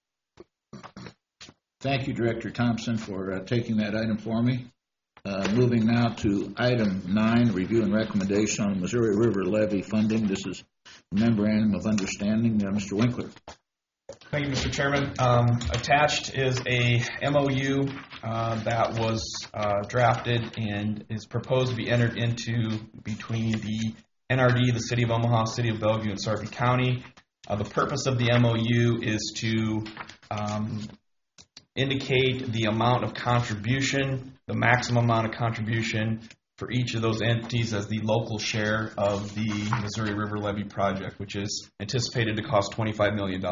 Thank you, Director Thompson, for taking that item for me. Moving now to item 9, review and recommendation on Missouri River levy funding. This is Memorandum of Understanding. Mr. Winkler. Thank you, Mr. Chairman. Attached is a MOU that was drafted and is proposed to be entered into between the NRD, the City of Omaha, City of Bellevue, and Sarpy County. The purpose of the MOU is to indicate the amount of contribution, the maximum amount of contribution for each of those entities as the local share of the Missouri River Levy project, which is anticipated to cost $25 million.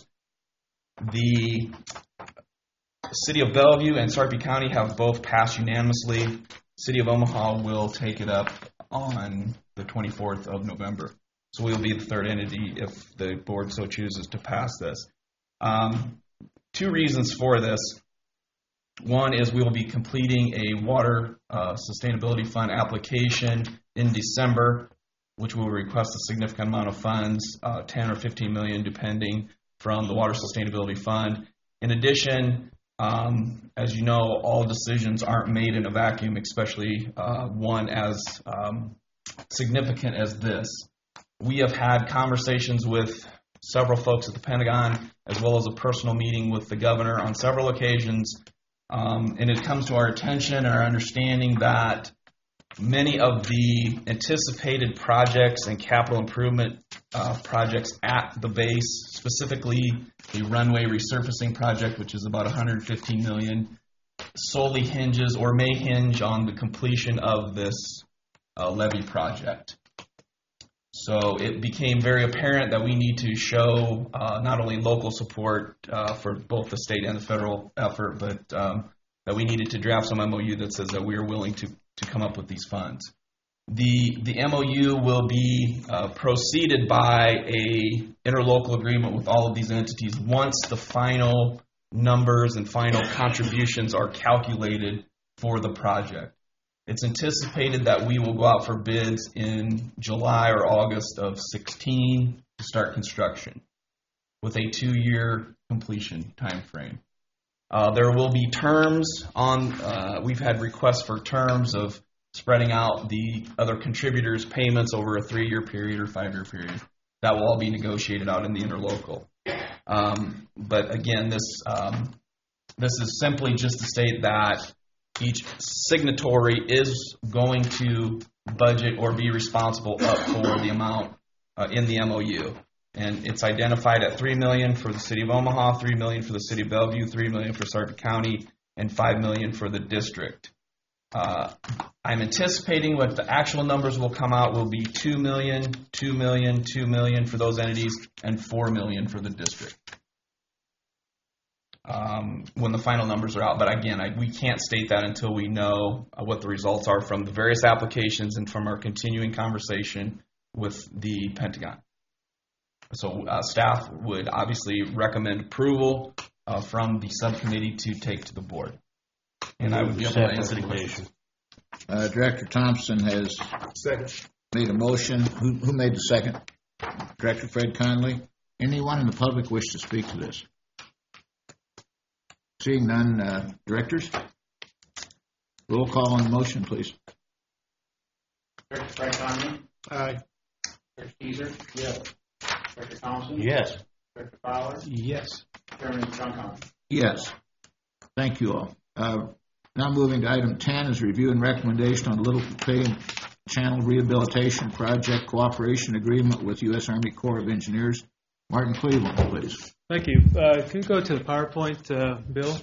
The City of Bellevue and Sarpy County have both passed unanimously. City of Omaha will take it up on the 24th of November. So we'll be the third entity if the board so chooses to pass this. 2 reasons for this. One is we will be completing a water sustainability fund application in December, which will request a significant amount of funds, 10 or 15 million depending, from the Water Sustainability Fund. In addition, as you know, all decisions aren't made in a vacuum, especially one as significant as this. We have had conversations with several folks at the Pentagon, as well as a personal meeting with the governor on several occasions, and it comes to our attention, our understanding that many of the anticipated projects and capital improvement projects at the base, specifically the runway resurfacing project, which is about $115 million, solely hinges or may hinge on the completion of this levee project. So it became very apparent that we need to show not only local support for both the state and the federal effort, but that we needed to draft some MOU that says that we are willing to come up with these funds. The MOU will be preceded by a interlocal agreement with all of these entities once the final numbers and final contributions are calculated for the project. It's anticipated that we will go out for bids in July or August of 2016 to start construction with a 2-year completion time frame. There will be terms on, we've had requests for terms of spreading out the other contributors' payments over a 3-year period or 5-year period. That will all be negotiated out in the interlocal. But again, this is simply just to state that each signatory is going to budget or be responsible up for the amount in the MOU. And it's identified at $3 million for the City of Omaha, $3 million for the City of Bellevue, $3 million for Sarpy County, and $5 million for the district. I'm anticipating what the actual numbers will come out will be $2 million, $2 million, $2 million for those entities, and $4 million for the district. When the final numbers are out. But again, we can't state that until we know what the results are from the various applications and from our continuing conversation with the Pentagon. So staff would obviously recommend approval from the subcommittee to take to the board. And I would be able to answer any questions. Director Thompson has made a motion. Who made the second? Director Fred Conley. Anyone in the public wish to speak to this? Seeing none, directors? Roll call on the motion, please. Director Fred Conley? Aye. Director Teaser? Yes. Director Thompson? Yes. Director Fowler? Yes. Chairman John Conley? Yes. Thank you all. Now moving to item 10 is review and recommendation on Little Pagan Channel Rehabilitation Project Cooperation Agreement with U.S. Army Corps of Engineers. Martin Cleveland, please. Thank you. Can you go to the PowerPoint, Bill?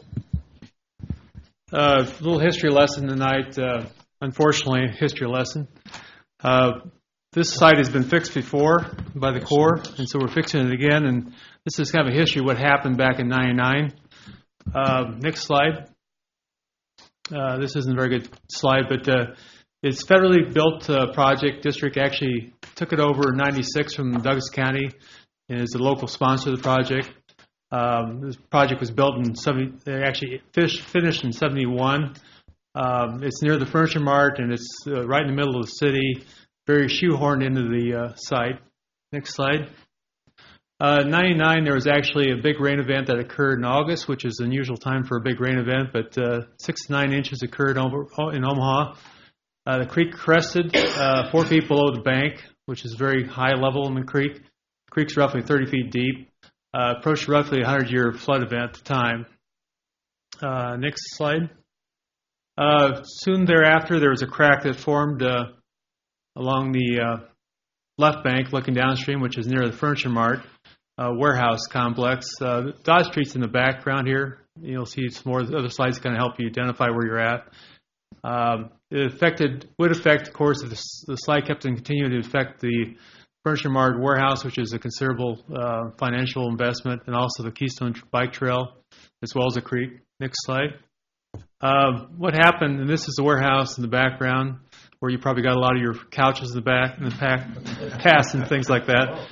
A little history lesson tonight. Unfortunately, a history lesson. This site has been fixed before by the Corps, and so we're fixing it again. And this is kind of a history of what happened back in '99. Next slide. This isn't a very good slide, but it's federally built project. District actually took it over in '96 from Douglas County and is the local sponsor of the project. This project was built in actually finished in '71. It's near the Furniture Mart, and it's right in the middle of the city, very shoehorned into the site. Next slide. '99, there was actually a big rain event that occurred in August, which is an unusual time for a big rain event, but 6 to 9 inches occurred in Omaha. The creek crested 4 feet below the bank, which is very high level in the creek. The creek's roughly 30 feet deep. Approached roughly a 100-year flood event at the time. Next slide. Soon thereafter, there was a crack that formed along the left bank, looking downstream, which is near the Furniture Mart warehouse complex. Dodge Street's in the background here. You'll see some more other slides to kind of help you identify where you're at. It would affect, of course, if the slide kept on continuing to affect the Furniture Mart warehouse, which is a considerable financial investment, and also the Keystone Bike Trail, as well as the creek. Next slide. What happened, and this is the warehouse in the background, where you probably got a lot of your couches in the back, in the past, and things like that.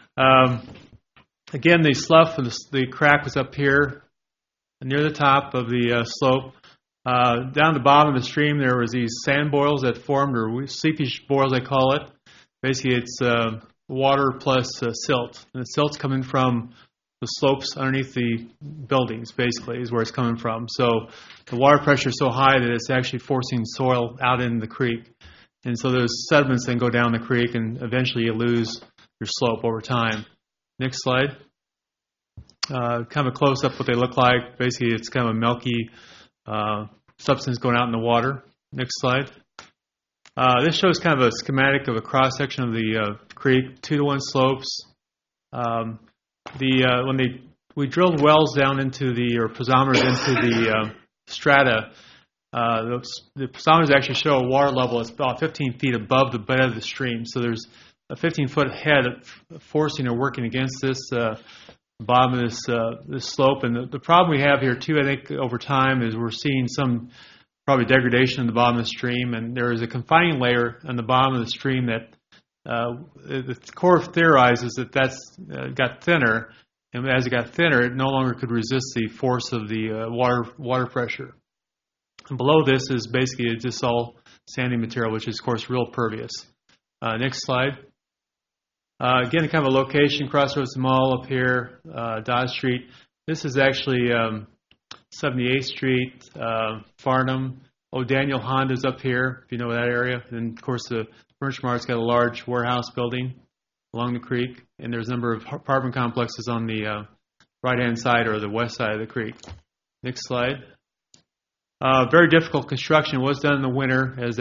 Again, the slough and the crack was up here, near the top of the slope. Down the bottom of the stream, there was these sand boils that formed, or seepage boils, they call it. Basically, it's water plus silt, and the silt's coming from the slopes underneath the buildings, basically, is where it's coming from. So the water pressure is so high that it's actually forcing soil out into the creek. And so those sediments then go down the creek, and eventually you lose your slope over time. Next slide. Kind of a close-up what they look like. Basically, it's kind of a milky substance going out in the water. Next slide. This shows kind of a schematic of a cross-section of the creek, 2-to-1 slopes. When we drilled wells down into or piezometers into the strata, the piezometers actually show a water level that's about 15 feet above the bed of the stream. So there's a 15-foot head forcing or working against this bottom of this slope. And the problem we have here, too, I think, over time is we're seeing some probably degradation in the bottom of the stream, and there is a confining layer on the bottom of the stream that the Corps theorizes that's got thinner, and as it got thinner, it no longer could resist the force of the water pressure. And below this is basically just all sandy material, which is, of course, real pervious. Next slide. Again, kind of a location, Crossroads Mall up here, Dodge Street. This is actually 78th Street, Farnham. O'Daniel Honda's up here, if you know that area. And, of course, the Furniture Mart's got a large warehouse building along the creek. And there's a number of apartment complexes on the right-hand side or the west side of the creek. Next slide. Very difficult construction. It was done in the winter, as that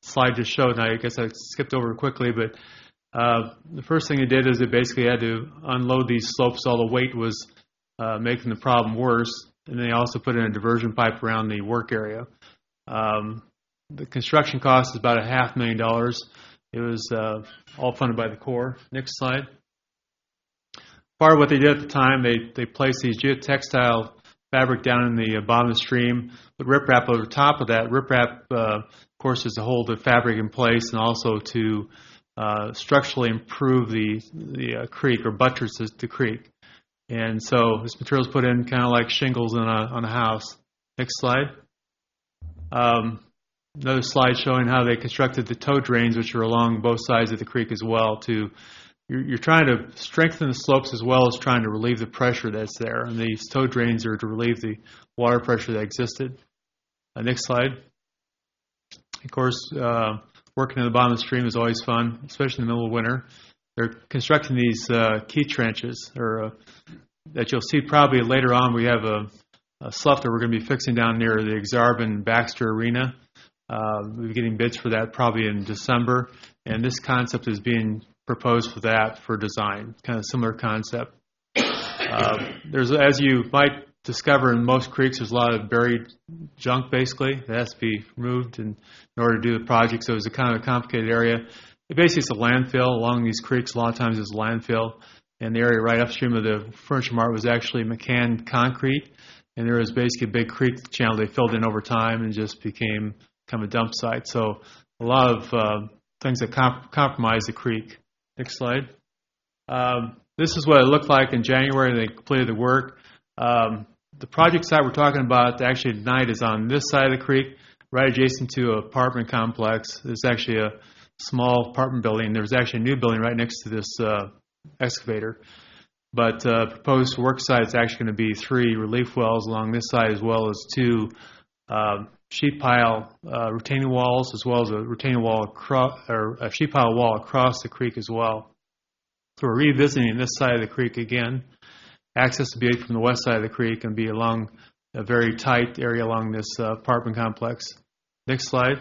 slide just showed, and I guess I skipped over it quickly, but the first thing they did is they basically had to unload these slopes. All the weight was making the problem worse, and they also put in a diversion pipe around the work area. The construction cost is about $500,000. It was all funded by the Corps. Next slide. Part of what they did at the time, they placed these geotextile fabric down in the bottom of the stream, with riprap over top of that. Riprap, of course, is to hold the fabric in place and also to structurally improve the creek or buttresses the creek. And so this material is put in kind of like shingles on a house. Next slide. Another slide showing how they constructed the toe drains, which are along both sides of the creek as well. You're trying to strengthen the slopes as well as trying to relieve the pressure that's there. And these toe drains are to relieve the water pressure that existed. Next slide. Of course, working in the bottom of the stream is always fun, especially in the middle of winter. They're constructing these key trenches, that you'll see probably later on. We have a slough that we're going to be fixing down near the Exarban Baxter Arena. We'll be getting bids for that probably in December, and this concept is being proposed for that for design, kind of similar concept. There's, as you might discover in most creeks, there's a lot of buried junk basically that has to be removed in order to do the project, so it's a kind of a complicated area. Basically, it's a landfill along these creeks. A lot of times it's a landfill, and the area right upstream of the Furniture Mart was actually McCann concrete, and there was basically a big creek channel they filled in over time and just became kind of a dump site. So a lot of things that compromise the creek. Next slide. This is what it looked like in January. They completed the work. The project site we're talking about actually tonight is on this side of the creek, right adjacent to an apartment complex. There's actually a small apartment building. There's actually a new building right next to this excavator. But proposed work site is actually going to be 3 relief wells along this side, as well as 2 sheet pile retaining walls, as well as a retaining wall or a sheet pile wall across the creek as well. So we're revisiting this side of the creek again. Access to be from the west side of the creek and be along a very tight area along this apartment complex. Next slide.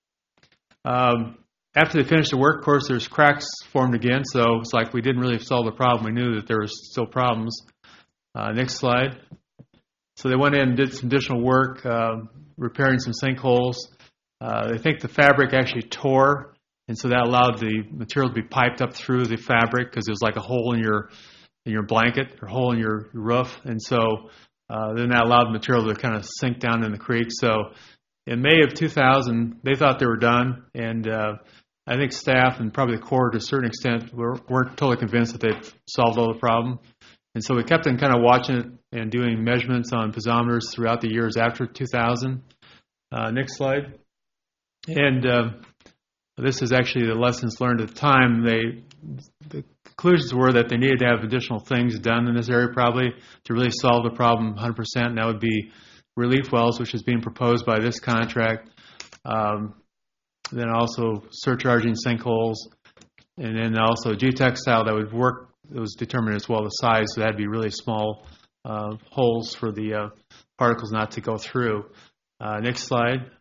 After they finished the work, of course, there's cracks formed again, so it's like we didn't really solve the problem. We knew that there was still problems. Next slide. So they went in and did some additional work, repairing some sinkholes. They think the fabric actually tore, and so that allowed the material to be piped up through the fabric because it was like a hole in your blanket or hole in your roof, and so then that allowed the material to kind of sink down in the creek. So in May of 2000, they thought they were done, and I think staff and probably the Corps to a certain extent weren't totally convinced that they'd solved all the problem. And so we kept on kind of watching it and doing measurements on piezometers throughout the years after 2000. Next slide. And this is actually the lessons learned at the time. The conclusions were that they needed to have additional things done in this area probably to really solve the problem 100%, and that would be relief wells, which is being proposed by this contract. Then also surcharging sinkholes, and then also geotextile that would work. It was determined as well the size, so that'd be really small holes for the particles not to go through. Next slide.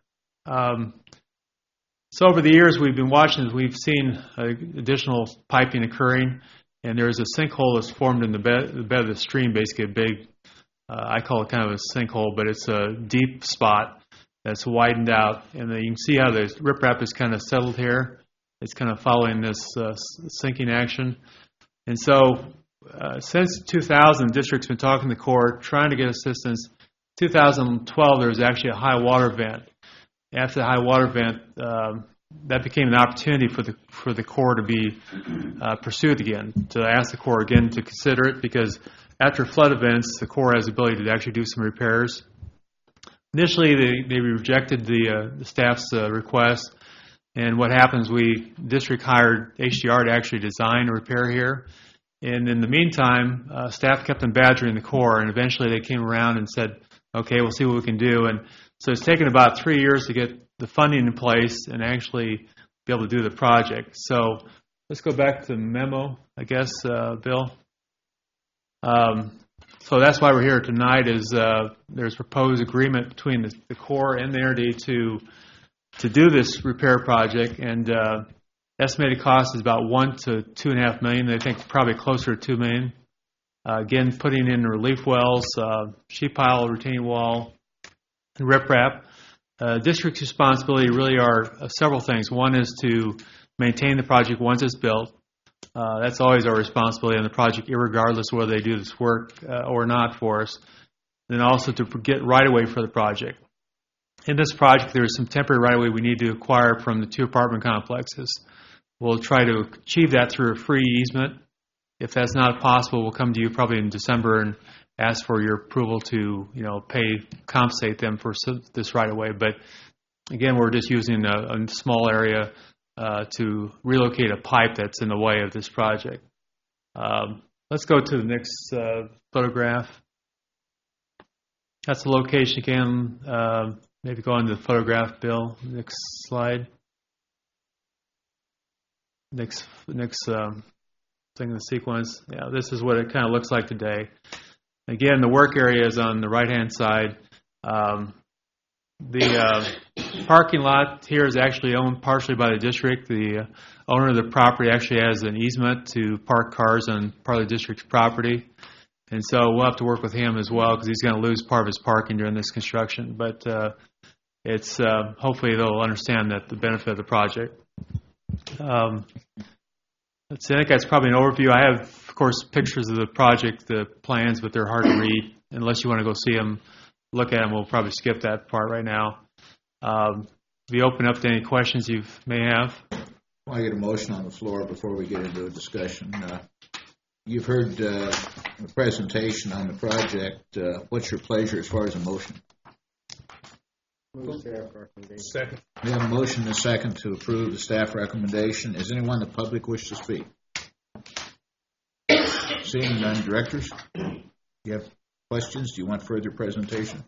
So over the years we've been watching, we've seen additional piping occurring, and there's a sinkhole that's formed in the bed of the stream, basically a big, I call it kind of a sinkhole, but it's a deep spot that's widened out, and you can see how the riprap is kind of settled here. It's kind of following this sinking action. And so since 2000, the district's been talking to the Corps, trying to get assistance. 2012, there was actually a high water event. After the high water event, that became an opportunity for the Corps to be pursued again, to ask the Corps again to consider it, because after flood events, the Corps has the ability to actually do some repairs. Initially, they rejected the staff's request, and what happens, district hired HDR to actually design a repair here. And in the meantime, staff kept on badgering the Corps, and eventually they came around and said, okay, we'll see what we can do. And so it's taken about 3 years to get the funding in place and actually be able to do the project. So let's go back to the memo, I guess, Bill. So that's why we're here tonight is there's proposed agreement between the Corps and the NRD to to do this repair project, and estimated cost is about $1 to $2.5 million. They think probably closer to $2 million. Again, putting in relief wells, sheet pile, retaining wall, and riprap. District's responsibility really are several things. One is to maintain the project once it's built. That's always our responsibility on the project, irregardless of whether they do this work or not for us. And also to get right-of-way for the project. In this project, there is some temporary right-of-way we need to acquire from the 2 apartment complexes. We'll try to achieve that through a free easement. If that's not possible, we'll come to you probably in December and ask for your approval to, compensate them for this right-of-way. But again, we're just using a small area to relocate a pipe that's in the way of this project. Let's go to the next photograph. That's the location again. Maybe go on to the photograph, Bill. Next slide. Next thing in the sequence. Yeah, this is what it kind of looks like today. Again, the work area is on the right-hand side. The parking lot here is actually owned partially by the district. The owner of the property actually has an easement to park cars on part of the district's property. And so we'll have to work with him as well because he's going to lose part of his parking during this construction. But it's hopefully they'll understand that the benefit of the project. I think that's probably an overview. I have, of course, pictures of the project, the plans, but they're hard to read. Unless you want to go see them, look at them, we'll probably skip that part right now. Be open up to any questions you may have. Well, I get a motion on the floor before we get into a discussion. You've heard a presentation on the project. What's your pleasure as far as a motion? Move staff recommendation. Second. We have a motion and a second to approve the staff recommendation. Is anyone in the public wish to speak? Seeing none, directors? Do you have questions? Do you want further presentation?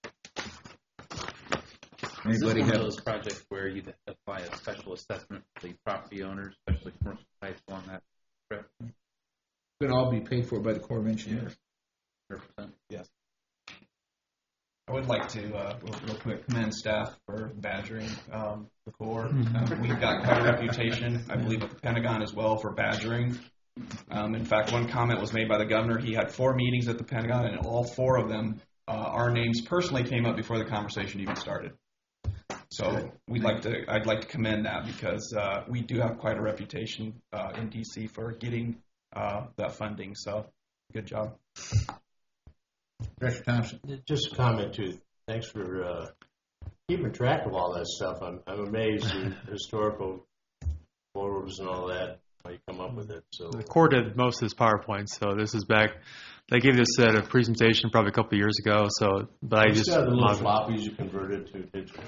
Anybody Is this one have of those projects where you apply a special assessment for the property owners, especially commercial sites along that strip? Could all be paid for by the Corps of Engineers? 100%. Yes. I would like to, real quick, commend staff for badgering the Corps. We've got quite a reputation, I believe, at the Pentagon as well for badgering. In fact, one comment was made by the governor. He had 4 meetings at the Pentagon, and all 4 of them, our names personally came up before the conversation even started. So I'd like to commend that because we do have quite a reputation in D.C. for getting that funding. So, good job. Director Thompson. Just a comment too. Thanks for keeping track of all that stuff. I'm amazed the historical photos and all that. How you come up with it. So the Corps did most of this PowerPoint, so this is back. They gave this at a presentation probably a couple of years ago. So, but I just got the little floppies you converted to digital.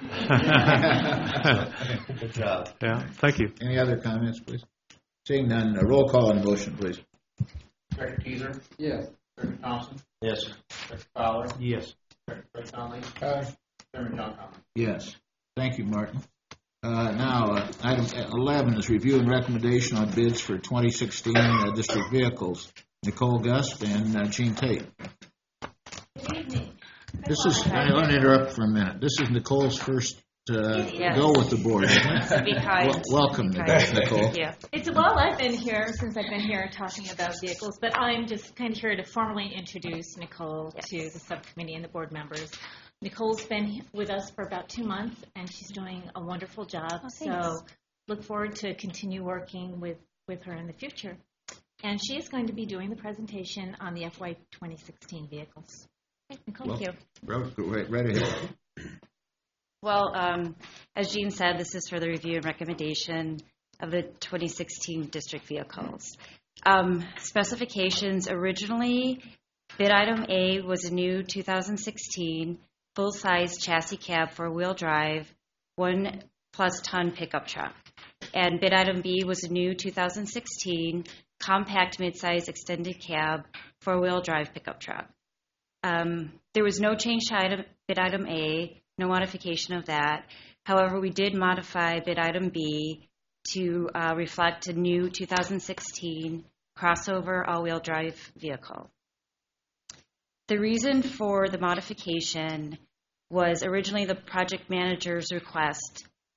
Good job. Yeah, thank you. Any other comments, please? Seeing none, a roll call on the motion, please. Director Teaser? Yes. Director Thompson? Yes. Director Fowler? Yes. Director Craig Conley? Aye. Chairman John Conley? Yes. Thank you, Martin. Now, item 11 is review and recommendation on bids for 2016 district vehicles. Nicole Gust and Gene Tate. Good evening. I want to interrupt for a minute. This is Nicole's first go with the board. Be kind. Welcome, Nicole. Yeah. I've been here since I've been here talking about vehicles, but I'm just kind of here to formally introduce Nicole to the subcommittee and the board members. Nicole's been with us for about 2 months, and she's doing a wonderful job. So look forward to continue working with her in the future. And she is going to be doing the presentation on the FY 2016 vehicles. Okay, Nicole, thank you. Right ahead. Well, as Jean said, this is for the review and recommendation of the 2016 district vehicles. Specifications originally, bid item A was a new 2016 full-size chassis cab 4-wheel drive, 1+ ton pickup truck. And bid item B was a new 2016 compact midsize extended cab 4-wheel drive pickup truck. There was no change to bid item A, no modification of that. However, we did modify bid item B to reflect a new 2016 crossover all-wheel drive vehicle. The reason for the modification was originally the project manager's request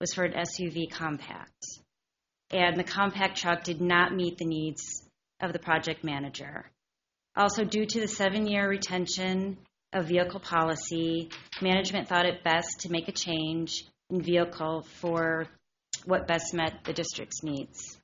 was for an SUV compact. And the compact truck did not meet the needs of the project manager. Also, due to the 7-year retention of vehicle policy, management thought it best to make a change in vehicle for what best met the district's needs.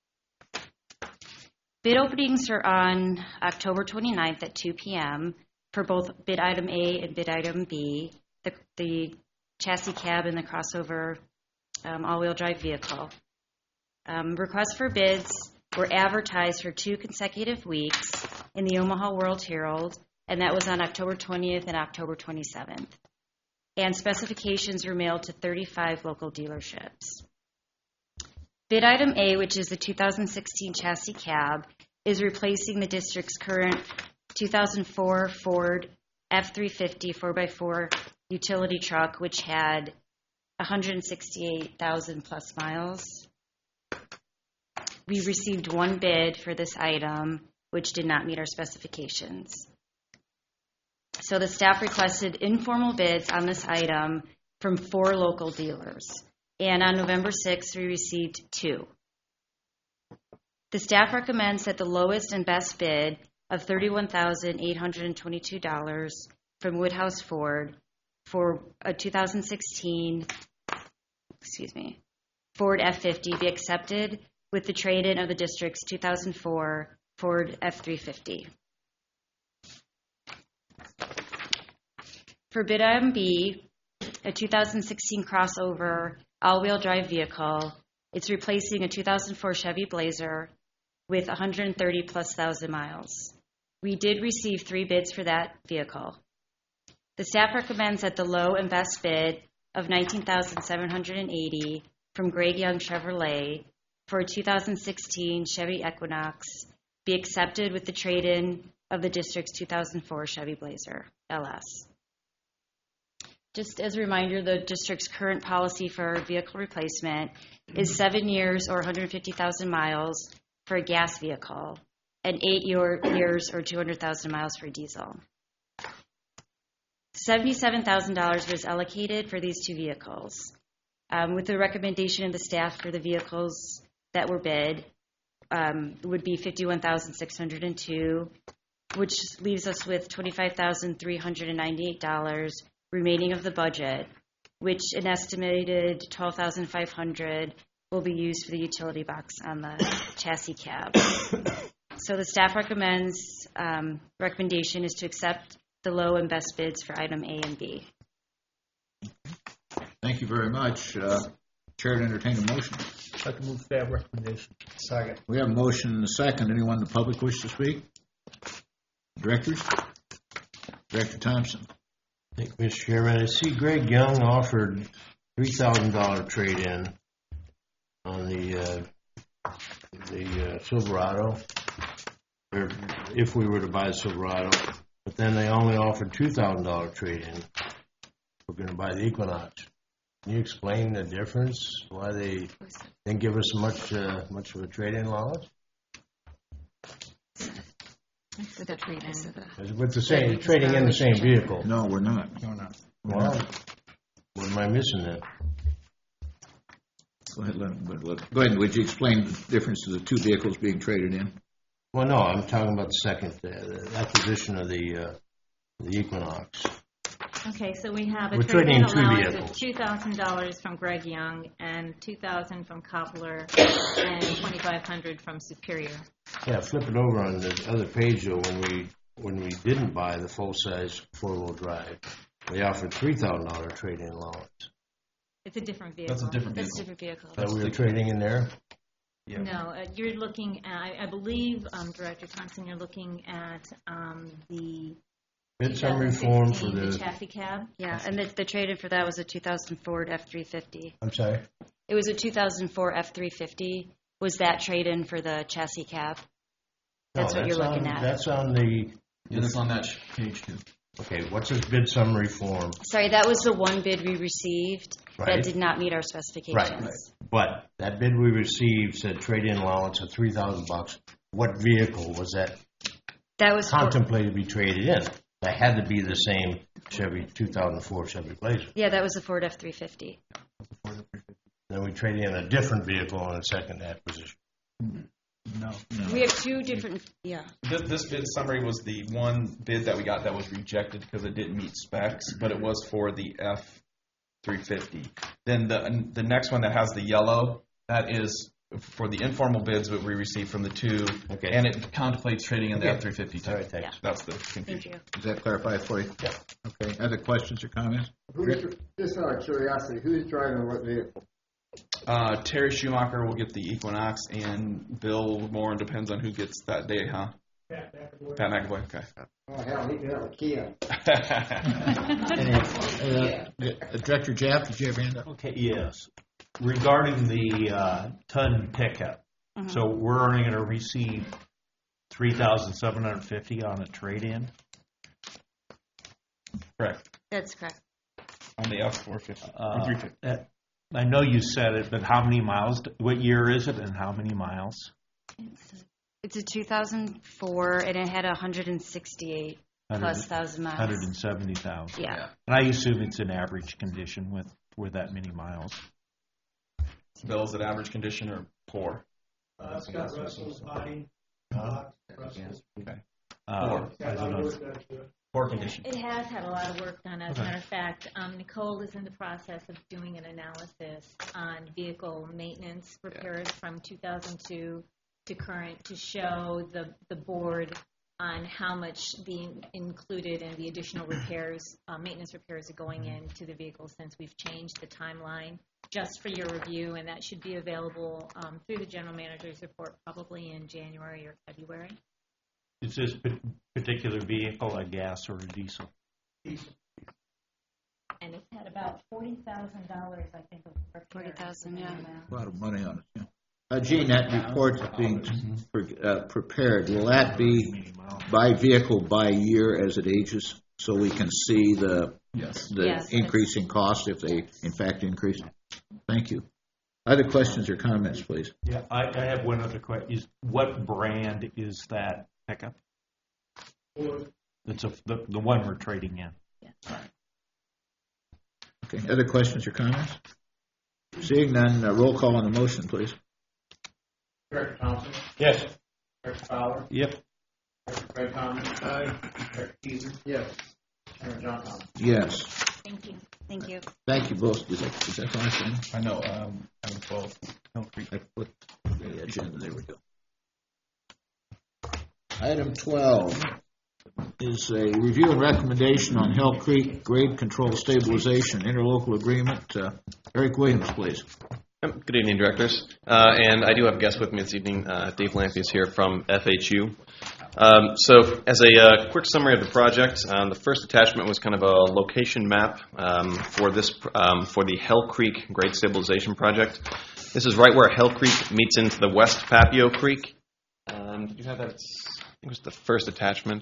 Bid openings are on October 29th at 2 p.m. for both bid item A and bid item B, the chassis cab and the crossover all-wheel drive vehicle. Requests for bids were advertised for 2 consecutive weeks in the Omaha World Herald, and that was on October 20th and October 27th. And specifications were mailed to 35 local dealerships. Bid item A, which is the 2016 chassis cab, is replacing the district's current 2004 Ford F-350 4x4 utility truck, which had 168,000 plus miles. We received 1 bid for this item, which did not meet our specifications. So the staff requested informal bids on this item from 4 local dealers. And on November 6th, we received 2. The staff recommends that the lowest and best bid of $31,822 from Woodhouse Ford for a 2016, Ford F-50 be accepted with the trade-in of the district's 2004 Ford F-350. For bid item B, a 2016 crossover all-wheel drive vehicle, it's replacing a 2004 Chevy Blazer with 130 plus thousand miles. We did receive 3 bids for that vehicle. The staff recommends that the low and best bid of $19,780 from Greg Young Chevrolet for a 2016 Chevy Equinox be accepted with the trade-in of the district's 2004 Chevy Blazer LS. Just as a reminder, the district's current policy for vehicle replacement is 7 years or 150,000 miles for a gas vehicle and 8 years or 200,000 miles for diesel. $77,000 was allocated for these 2 vehicles. With the recommendation of the staff for the vehicles that were bid, would be $51,602, which leaves us with $25,398 remaining of the budget, which an estimated $12,500 will be used for the utility box on the chassis cab. So the staff recommendation is to accept the low and best bids for item A and B. Thank you very much. Chair to entertain a motion. I'd move staff recommendation. Second. We have a motion and a second. Anyone in the public wish to speak? Directors? Director Thompson. Thank you, Mr. Chairman. I see Greg Young offered $3,000 trade-in on the Silverado, or if we were to buy the Silverado, but then they only offered $2,000 trade-in. We're going to buy the Equinox. Can you explain the difference? Why they didn't give us much of a trade-in allowance? With the trade-in. With the same trading in the same vehicle. No, we're not. Well, what am I missing then? Go ahead. Would you explain the difference of the 2 vehicles being traded in? Well, no, I'm talking about the second the acquisition of the Equinox. Okay, so we have a We're trade-in trading 2 allowance vehicles. of $2,000 from Greg Young and $2,000 from Koppler and $2,500 from Superior. Yeah, flip it over on the other page though. When we didn't buy the full-size 4-wheel drive, they offered $3,000 trade-in allowance. It's a different vehicle. That's a different That's a vehicle. different vehicle. That we were trading in there. Yeah. No, you're looking at, I believe, Director Thompson, you're looking at the Bid summary form for 2016, the. chassis cab. Yeah, and the trade-in for that was a 2000 Ford F-350. I'm sorry. It was a 2004 F-350. Was that trade-in for the chassis cab? That's what you're looking at. That's on the. Yeah, that's on that page 2. Okay, what's this bid summary form? Sorry, that was the 1 bid we received Right. that did not meet our specifications. Right. But that bid we received said trade-in allowance of $3,000. What vehicle was that? That was contemplated to be traded in. That had to be the same Chevy 2004 Chevy Blazer. Yeah, that was the Ford F-350. then we trade in a different vehicle on a second acquisition. No. We have two different, This bid summary was the one bid that we got that was rejected because it didn't meet specs, but it was for the F-350. Then the next one that has the yellow, that is for the informal bids that we received from the two, and it contemplates trading in the F-350 too. All right, thanks. That's the confusion. thank you. Does that clarify it for you? Yeah. Okay. Other questions or comments? Just out of curiosity, who's driving what vehicle? Terry Schumacher will get the Equinox, and Bill Moore depends on who gets that day, huh? Pat McAvoy. Okay. Oh, hell, he could have a Kia. Director Jeff, did you have your hand up? Okay, yes. Regarding the ton pickup, so we're only going to receive $3,750 on a trade-in? Correct. That's correct. On the F-450. 350. I know you said it, but how many miles? What year is it, and how many miles? It's a 2004, and it had 168 plus thousand miles. 170,000. Yeah. And I assume it's in average condition with that many miles. Bill, is it average condition or poor? It's got Russell's body. Okay. I don't know. Poor condition. It has had a lot of work done. As a matter of fact, Nicole is in the process of doing an analysis on vehicle maintenance repairs from 2002 to current to show the board on how much being included in the additional repairs, maintenance repairs are going into the vehicle since we've changed the timeline, just for your review, and that should be available through the general manager's report probably in January or February. Is this particular vehicle a gas or a diesel? Diesel. And it's had about $40,000, I think, of repairs. 40,000, yeah. A lot of money on it, yeah. Gene, that report that's being prepared, will that be by vehicle, by year as it ages, so we can see the increasing cost if they, in fact, increase? Thank you. Other questions or comments, please? Yeah, I have one other question. What brand is that pickup? It's the one we're trading in. Yeah. Okay. Other questions or comments? Seeing none, roll call on the motion, please. Director Thompson? Yes. Director Fowler? Yep. Director Craig Thomas? Aye. Director Teaser? Yes. Chairman John Thomas? Yes. Thank you. Thank you. Thank you both. Is that the last thing? I know. Item 12. I put the agenda. There we go. Item 12 is a review and recommendation on Hell Creek grade control stabilization interlocal agreement. Eric Williams, please. Good evening, directors. And I do have a guest with me this evening. Dave Lampy is here from FHU. So as a quick summary of the project, the first attachment was kind of a location map for the Hell Creek grade stabilization project. This is right where Hell Creek meets into the West Papio Creek. Did you have that? I think it was the first attachment.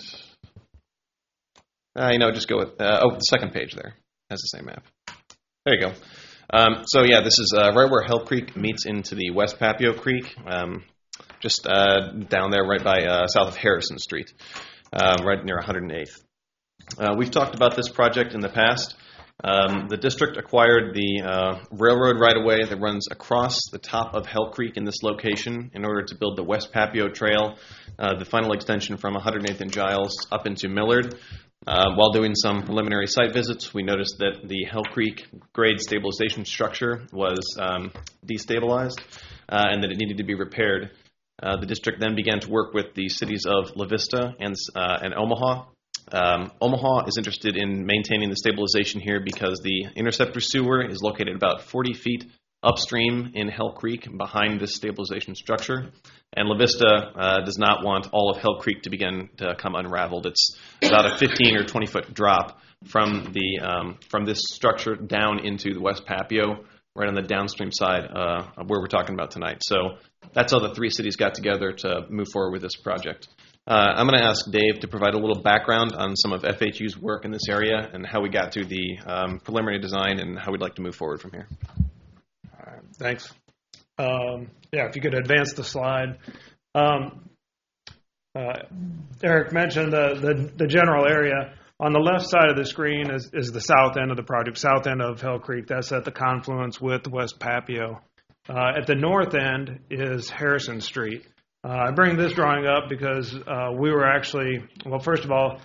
Just go with, the second page there has the same map. There you go. This is right where Hell Creek meets into the West Papio Creek, just down there right by south of Harrison Street, right near 108th. We've talked about this project in the past. The district acquired the railroad right-of-way that runs across the top of Hell Creek in this location in order to build the West Papio Trail, the final extension from 108th and Giles up into Millard. While doing some preliminary site visits, we noticed that the Hell Creek grade stabilization structure was destabilized and that it needed to be repaired. The district then began to work with the cities of La Vista and Omaha. Omaha is interested in maintaining the stabilization here because the interceptor sewer is located about 40 feet upstream in Hell Creek behind this stabilization structure. And La Vista does not want all of Hell Creek to begin to come unraveled. It's about a 15 or 20 foot drop from this structure down into the West Papio, right on the downstream side of where we're talking about tonight. So that's how the three cities got together to move forward with this project. I'm going to ask Dave to provide a little background on some of FHU's work in this area and how we got to the preliminary design and how we'd like to move forward from here. Thanks. If you could advance the slide. Eric mentioned the general area. on the left side of the screen is the south end of the project, south end of Hell Creek. That's at the confluence with West Papio. At the north end is Harrison Street. I bring this drawing up because we were actually, well, first of all,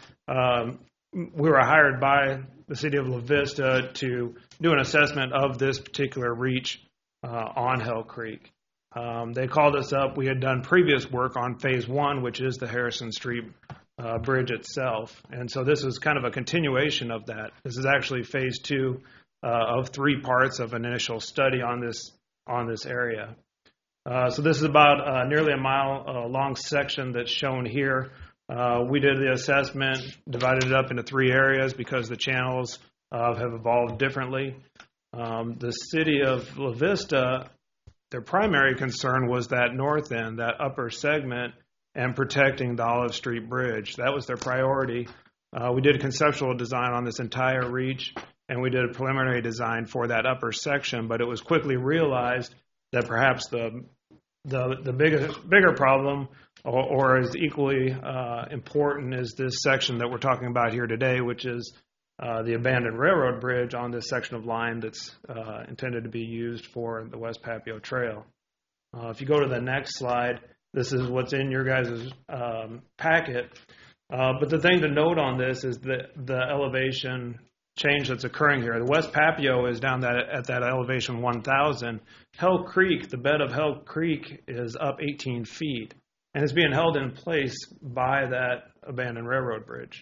we were hired by the city of La Vista to do an assessment of this particular reach on Hell Creek. They called us up. We had done previous work on phase 1, which is the Harrison Street bridge itself. And so this is kind of a continuation of that. This is actually phase 2 of 3 parts of an initial study on this area. So this is about nearly a mile long section that's shown here. We did the assessment, divided it up into 3 areas because the channels have evolved differently. The city of La Vista, their primary concern was that north end, that upper segment, and protecting the Olive Street Bridge. That was their priority. We did a conceptual design on this entire reach, and we did a preliminary design for that upper section, but it was quickly realized that perhaps the bigger problem, or as equally important, is this section that we're talking about here today, which is the abandoned railroad bridge on this section of line that's intended to be used for the West Papio Trail. If you go to the next slide, this is what's in your guys' packet. But the thing to note on this is that the elevation change that's occurring here. The West Papio is down at that elevation 1,000. Hell Creek, the bed of Hell Creek, is up 18 feet, and it's being held in place by that abandoned railroad bridge.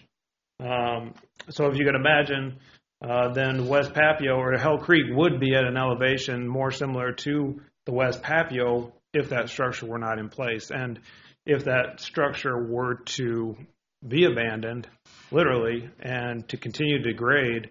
So if you could imagine, then West Papio or Hell Creek would be at an elevation more similar to the West Papio if that structure were not in place. And if that structure were to be abandoned, literally, and to continue to degrade,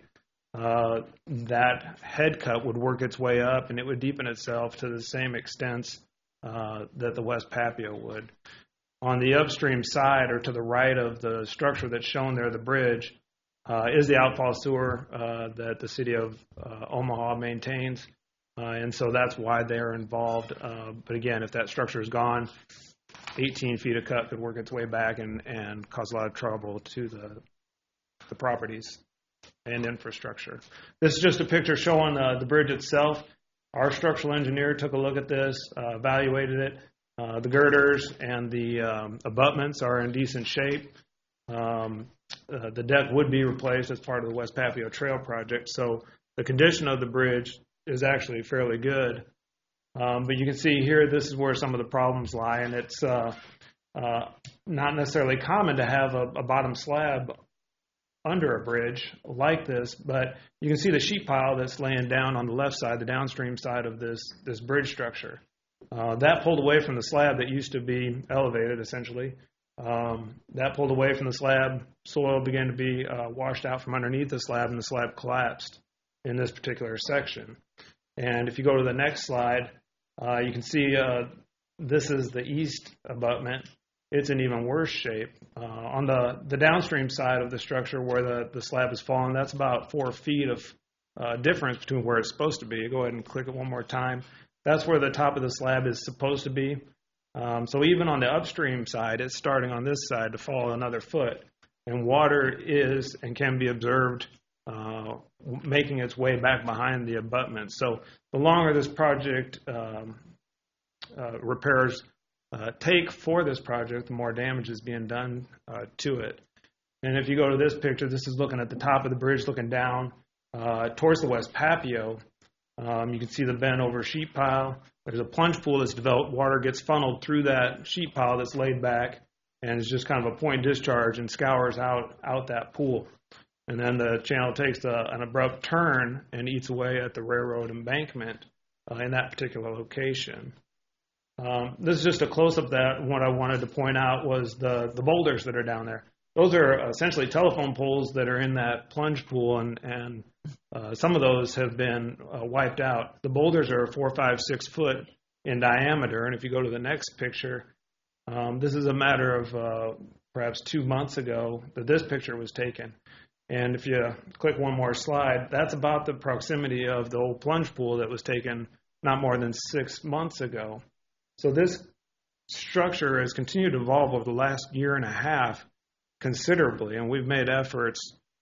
that head cut would work its way up and it would deepen itself to the same extent that the West Papio would. On the upstream side, or to the right of the structure that's shown there, the bridge, is the outfall sewer that the city of Omaha maintains. And so that's why they're involved. But again, if that structure is gone, 18 feet of cut could work its way back and cause a lot of trouble to the properties and infrastructure. This is just a picture showing the bridge itself. Our structural engineer took a look at this, evaluated it. The girders and the abutments are in decent shape. The deck would be replaced as part of the West Papio Trail project, so the condition of the bridge is actually fairly good. But you can see here, this is where some of the problems lie, and it's not necessarily common to have a bottom slab under a bridge like this, but you can see the sheet pile that's laying down on the left side, the downstream side of this bridge structure. That pulled away from the slab that used to be elevated, essentially. That pulled away from the slab, soil began to be washed out from underneath the slab, and the slab collapsed in this particular section. And if you go to the next slide, you can see this is the east abutment. It's in even worse shape. On the downstream side of the structure where the slab has fallen, that's about 4 feet of difference between where it's supposed to be. Go ahead and click it one more time. That's where the top of the slab is supposed to be. So even on the upstream side, it's starting on this side to fall another foot. And water is and can be observed making its way back behind the abutment. So the longer this project repairs take for this project, the more damage is being done to it. And if you go to this picture, this is looking at the top of the bridge, looking down towards the West Papio. You can see the bent over sheet pile. There's a plunge pool that's developed. Water gets funneled through that sheet pile that's laid back, and it's just kind of a point discharge and scours out that pool. And then the channel takes an abrupt turn and eats away at the railroad embankment in that particular location. This is just a close-up of that. What I wanted to point out was the boulders that are down there. Those are essentially telephone poles that are in that plunge pool, and some of those have been wiped out. The boulders are 4, 5, 6 foot in diameter, and if you go to the next picture, this is a matter of perhaps 2 months ago that this picture was taken. And if you click one more slide, that's about the proximity of the old plunge pool that was taken not more than 6 months ago. So this structure has continued to evolve over the last year and a half considerably, and we've made efforts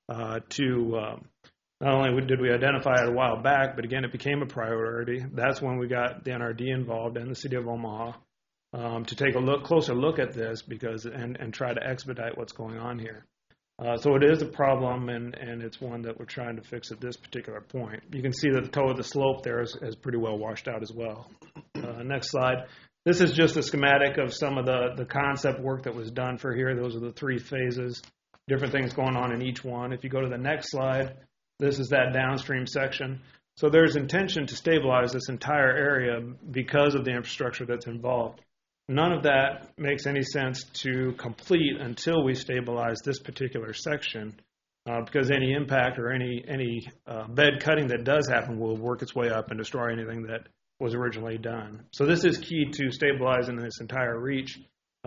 not only did we identify it a while back, but again, it became a priority. That's when we got the NRD involved and the City of Omaha to take a closer look at this and try to expedite what's going on here. So it is a problem, and it's one that we're trying to fix at this particular point. You can see that the toe of the slope there is pretty well washed out as well. Next slide. This is just a schematic of some of the concept work that was done for here. Those are the 3 phases, different things going on in each one. If you go to the next slide, this is that downstream section. So there's intention to stabilize this entire area because of the infrastructure that's involved. None of that makes any sense to complete until we stabilize this particular section, because any impact or any bed cutting that does happen will work its way up and destroy anything that was originally done. So this is key to stabilizing this entire reach.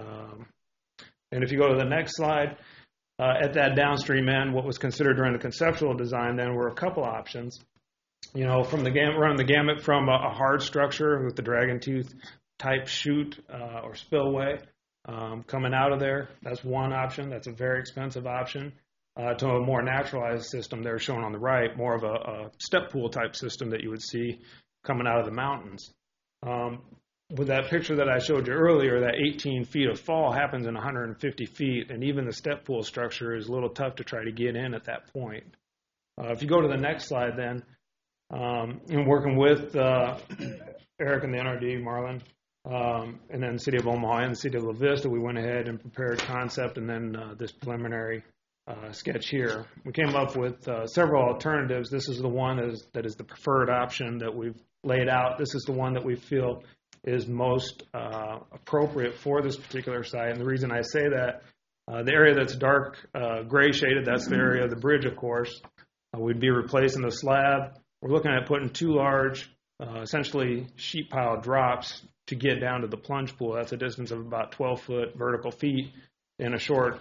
And if you go to the next slide, at that downstream end, what was considered during the conceptual design then were a couple options. You know, from running the gamut from a hard structure with the dragon tooth type chute or spillway coming out of there. That's one option. That's a very expensive option. To a more naturalized system there shown on the right, more of a step pool type system that you would see coming out of the mountains. With that picture that I showed you earlier, that 18 feet of fall happens in 150 feet, and even the step pool structure is a little tough to try to get in at that point. If you go to the next slide then, in working with Eric and the NRD, Marlon, and then the City of Omaha and the City of La Vista, we went ahead and prepared concept and then this preliminary sketch here. We came up with several alternatives. This is the one that is the preferred option that we've laid out. This is the one that we feel is most appropriate for this particular site. And the reason I say that, the area that's dark gray shaded, that's the area of the bridge, of course. We'd be replacing the slab. We're looking at putting 2 large, essentially sheet pile drops to get down to the plunge pool. That's a distance of about 12-foot vertical feet in a short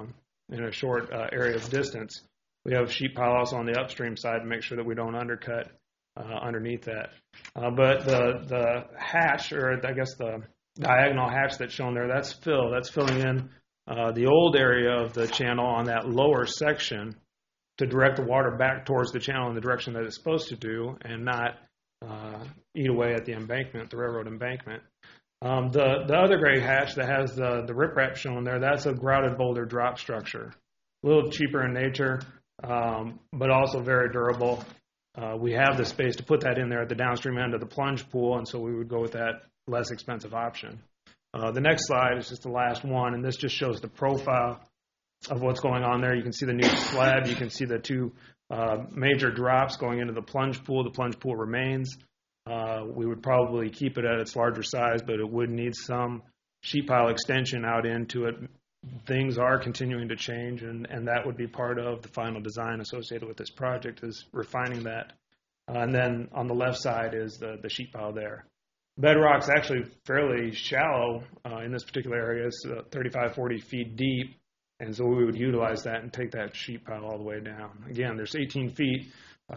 area of distance. We have sheet pile also on the upstream side to make sure that we don't undercut underneath that. But the hatch, or I guess the diagonal hatch that's shown there, that's fill. That's filling in the old area of the channel on that lower section to direct the water back towards the channel in the direction that it's supposed to do and not eat away at the embankment, the railroad embankment. The other gray hatch that has the riprap shown there, that's a grouted boulder drop structure. A little cheaper in nature, but also very durable. We have the space to put that in there at the downstream end of the plunge pool, and so we would go with that less expensive option. The next slide is just the last one, and this just shows the profile of what's going on there. You can see the new slab. You can see the 2 major drops going into the plunge pool. The plunge pool remains. We would probably keep it at its larger size, but it would need some sheet pile extension out into it. Things are continuing to change, and that would be part of the final design associated with this project, is refining that. And then on the left side is the sheet pile there. Bedrock's actually fairly shallow in this particular area. It's 35, 40 feet deep, and so we would utilize that and take that sheet pile all the way down. Again, there's 18 feet.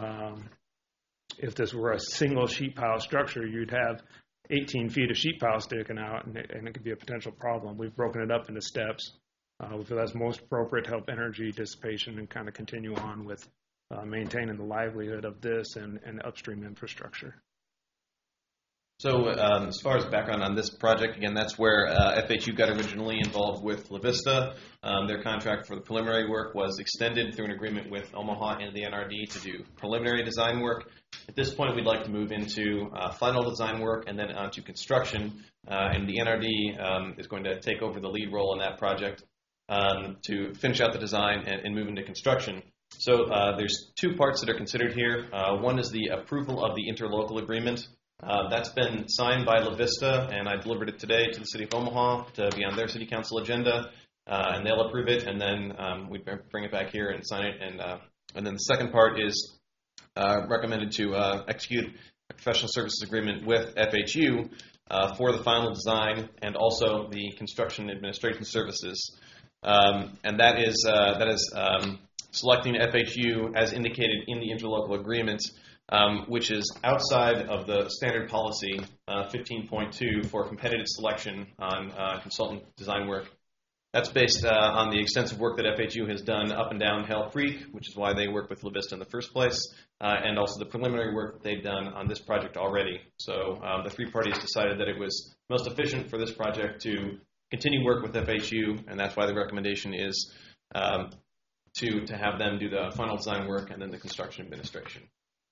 If this were a single sheet pile structure, you'd have 18 feet of sheet pile sticking out, and it could be a potential problem. We've broken it up into steps. We feel that's most appropriate to help energy dissipation and kind of continue on with maintaining the livelihood of this and upstream infrastructure. So as far as background on this project, again, that's where FHU got originally involved with La Vista. Their contract for the preliminary work was extended through an agreement with Omaha and the NRD to do preliminary design work. At this point, we'd like to move into final design work and then onto construction. And the NRD is going to take over the lead role in that project to finish out the design and move into construction. So there's 2 parts that are considered here. One is the approval of the interlocal agreement. That's been signed by La Vista, and I delivered it today to the City of Omaha to be on their City Council agenda, and they'll approve it, and then we bring it back here and sign it. And then the second part is recommended to execute a professional services agreement with FHU for the final design and also the construction administration services. And that is selecting FHU as indicated in the interlocal agreement, which is outside of the standard policy 15.2 for competitive selection on consultant design work. That's based on the extensive work that FHU has done up and down Hell Creek, which is why they worked with La Vista in the first place, and also the preliminary work that they've done on this project already. So the three parties decided that it was most efficient for this project to continue work with FHU, and that's why the recommendation is to have them do the final design work and then the construction administration.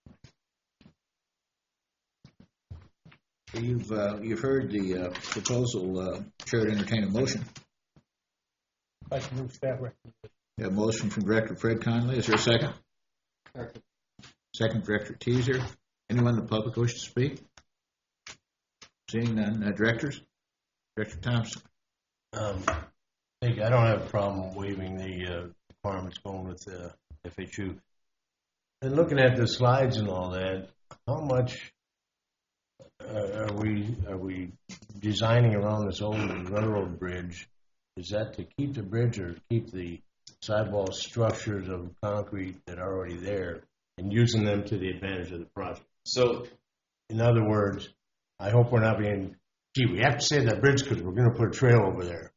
You've heard the proposal. Chair to entertain a motion. I should move staff recommendation. A motion from Director Fred Conley. Is there a second? Second. Second, Director Teaser. Anyone in the public wish to speak? Seeing none. Directors? Director Thompson. I don't have a problem waiving the requirements going with FHU. And looking at the slides and all that, how much are we designing around this old railroad bridge? Is that to keep the bridge or keep the sidewall structures of concrete that are already there and using them to the advantage of the project? So, in other words, I hope we're not being, we have to save that bridge because we're going to put a trail over there.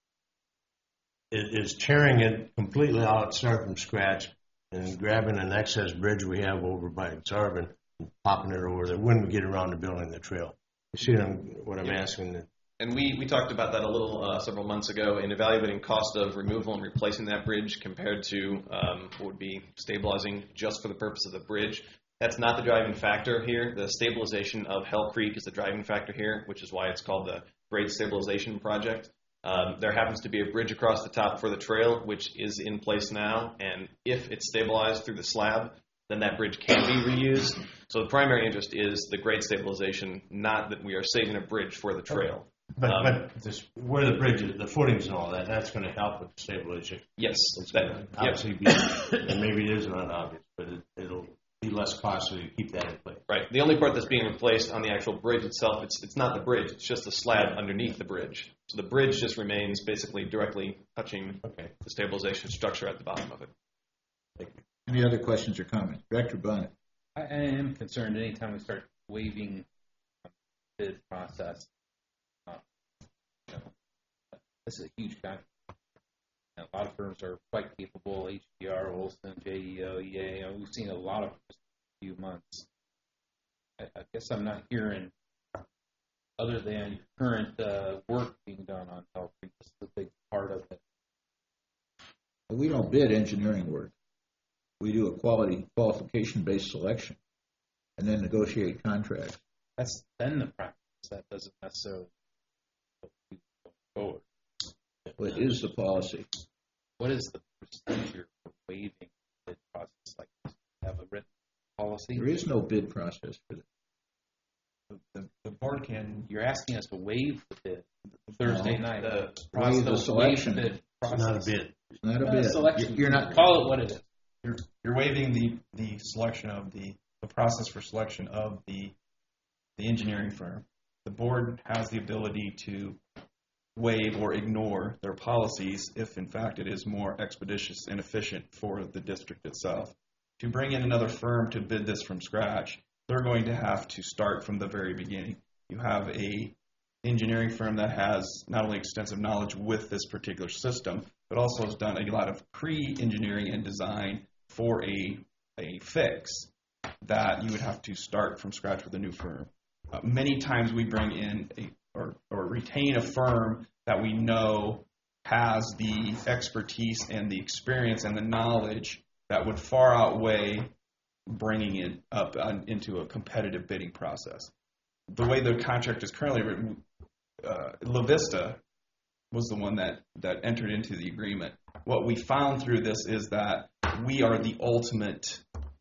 It is tearing it completely out, start from scratch, and grabbing an excess bridge we have over by Sarvin and popping it over there when we get around to building the trail. You see what I'm asking? And we talked about that a little several months ago in evaluating cost of removal and replacing that bridge compared to what would be stabilizing just for the purpose of the bridge. That's not the driving factor here. The stabilization of Hell Creek is the driving factor here, which is why it's called the Grade Stabilization Project. There happens to be a bridge across the top for the trail, which is in place now, and if it's stabilized through the slab, then that bridge can be reused. So the primary interest is the grade stabilization, not that we are saving a bridge for the trail. But where the bridge is, the footings and all that, that's going to help with the stabilization. Yes. It's going to obviously be, and maybe it is not obvious, but it'll be less costly to keep that in place. Right. The only part that's being replaced on the actual bridge itself, it's not the bridge, it's just the slab underneath the bridge. So the bridge just remains basically directly touching the stabilization structure at the bottom of it. Thank you. Any other questions or comments? Director Bonnet. I am concerned anytime we start waiving the bid process. This is a huge contract. A lot of firms are quite capable. HDR, Olson, JEO, EA. We've seen a lot of just a few months. I guess I'm not hearing, other than current work being done on Hell Creek, this is a big part of it. We don't bid engineering work. We do a qualification-based selection and then negotiate contracts. That's then the practice. That doesn't necessarily go forward. What is the policy? What is the procedure for waiving the bid process like this? Have a written policy? There is no bid process for this. The board can. You're asking us to waive the bid Thursday night. Waive the selection. It's not a bid. It's not a bid. Selection. You're not. Call it what it is. You're waiving the selection of the process for selection of the engineering firm. The board has the ability to waive or ignore their policies if, in fact, it is more expeditious and efficient for the district itself. To bring in another firm to bid this from scratch, they're going to have to start from the very beginning. You have a engineering firm that has not only extensive knowledge with this particular system, but also has done a lot of pre-engineering and design for a fix that you would have to start from scratch with a new firm. Many times we bring in or retain a firm that we know has the expertise and the experience and the knowledge that would far outweigh bringing it up into a competitive bidding process. The way the contract is currently written, La Vista was the one that entered into the agreement. What we found through this is that we are the ultimate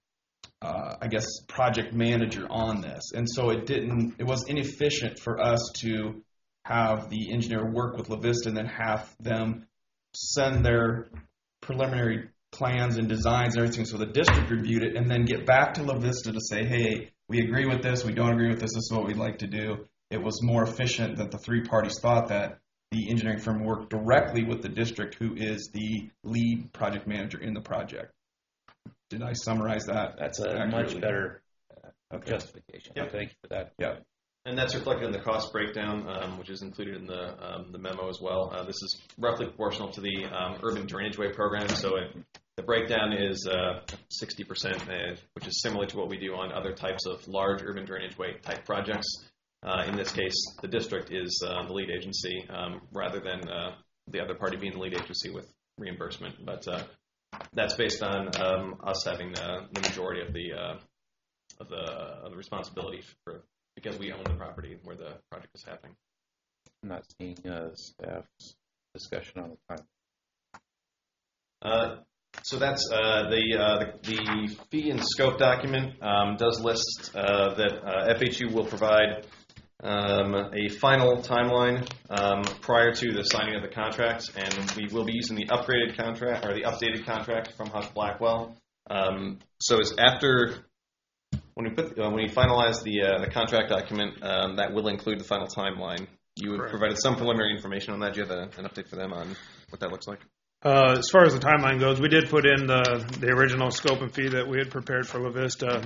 project manager on this. And so it was inefficient for us to have the engineer work with La Vista and then have them send their preliminary plans and designs and everything so the district reviewed it and then get back to La Vista to say, hey, we agree with this, we don't agree with this, this is what we'd like to do. It was more efficient that the three parties thought that the engineering firm worked directly with the district, who is the lead project manager in the project. Did I summarize that? That's a much better justification. Yep. Thank you for that. Yeah. And that's reflected in the cost breakdown, which is included in the memo as well. This is roughly proportional to the urban drainageway program. So the breakdown is 60%, which is similar to what we do on other types of large urban drainageway type projects. In this case, the district is the lead agency rather than the other party being the lead agency with reimbursement. But that's based on us having the majority of the responsibility because we own the property where the project is happening. I'm not seeing staff's discussion on the time. So that's the fee and scope document does list that FHU will provide a final timeline prior to the signing of the contract, and we will be using the upgraded contract or the updated contract from Huck Blackwell. So it's after when we finalize the contract document, that will include the final timeline. You have provided some preliminary information on that. Do you have an update for them on what that looks like? As far as the timeline goes, we did put in the original scope and fee that we had prepared for La Vista.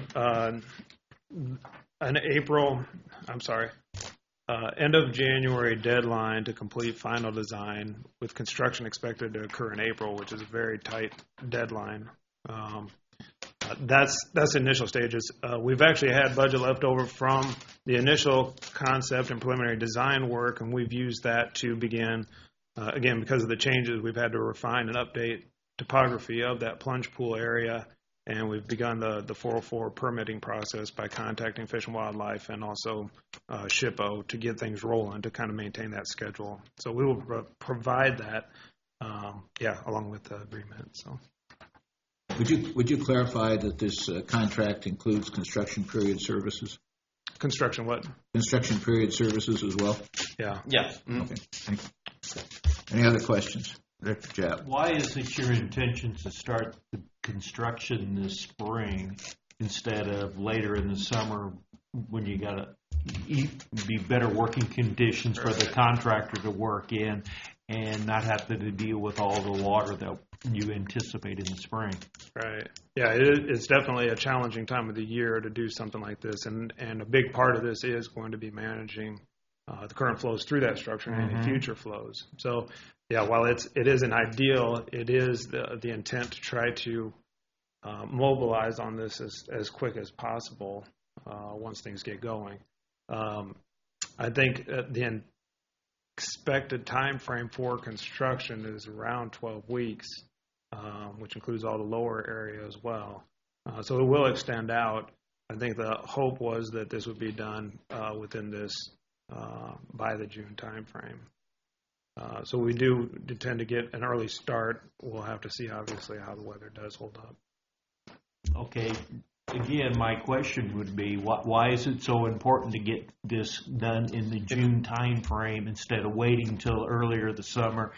End of January deadline to complete final design, with construction expected to occur in April, which is a very tight deadline. That's initial stages. We've actually had budget left over from the initial concept and preliminary design work, and we've used that to begin, again, because of the changes, we've had to refine and update topography of that plunge pool area, and we've begun the 404 permitting process by contacting Fish and Wildlife and also SHPO to get things rolling to kind of maintain that schedule. So we will provide that, along with the agreement. So. Would you clarify that this contract includes construction period services? Construction what? Construction period services as well? Yeah. Yeah. Mm-hmm. Okay. Thank you. Any other questions? Director Japp. Why is it your intention to start the construction this spring instead of later in the summer when you got to be better working conditions for the contractor to work in and not have to deal with all the water that you anticipate in the spring? Right. Yeah, it's definitely a challenging time of the year to do something like this, and a big part of this is going to be managing the current flows through that structure and any future flows. So, yeah, while it isn't ideal, it is the intent to try to mobilize on this as quick as possible once things get going. I think the expected time frame for construction is around 12 weeks, which includes all the lower area as well. So it will extend out. I think the hope was that this would be done within this by the June time frame. So we do intend to get an early start. We'll have to see, obviously, how the weather does hold up. Okay. Again, my question would be, why is it so important to get this done in the June time frame instead of waiting until earlier the summer?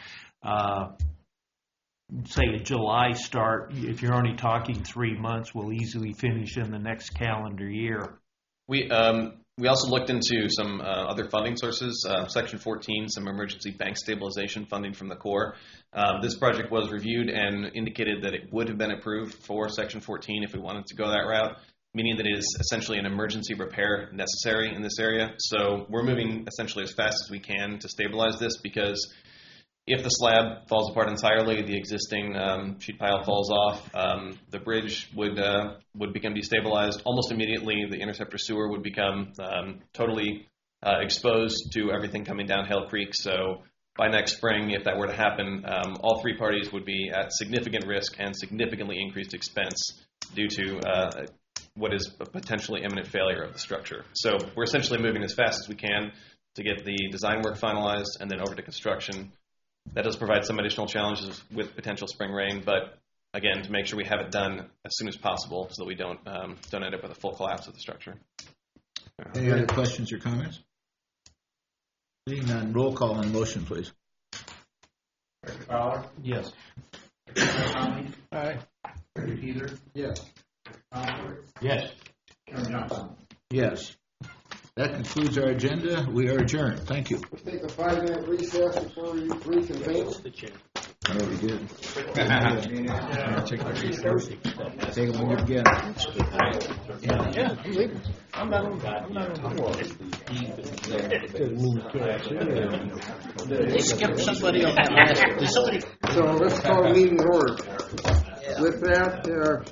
Say a July start, if you're only talking 3 months, will easily finish in the next calendar year. We also looked into some other funding sources, Section 14, some emergency bank stabilization funding from the Corps. This project was reviewed and indicated that it would have been approved for Section 14 if we wanted to go that route, meaning that it is essentially an emergency repair necessary in this area. So we're moving essentially as fast as we can to stabilize this, because if the slab falls apart entirely, the existing sheet pile falls off, the bridge would become destabilized. Almost immediately, the interceptor sewer would become totally exposed to everything coming down Hale Creek. So by next spring, if that were to happen, all three parties would be at significant risk and significantly increased expense due to what is a potentially imminent failure of the structure. So we're essentially moving as fast as we can to get the design work finalized and then over to construction. That does provide some additional challenges with potential spring rain, but again, to make sure we have it done as soon as possible so that we don't end up with a full collapse of the structure. Any other questions or comments? Seeing none, roll call on motion, please. Director Fowler? Yes. Director Conley? Aye. Director Peter? Yes. Yes. Chairman Johnson? Yes. That concludes our agenda. We are adjourned. Thank you. Let's take a 5-minute recess before we reconvene. I already did. Check the resource. Take them when you get Yeah, I'm leaving. I'm not on the board. Doesn't mean you can't sit there. They skipped somebody on that last. Did somebody? So let's call the meeting to order. With that,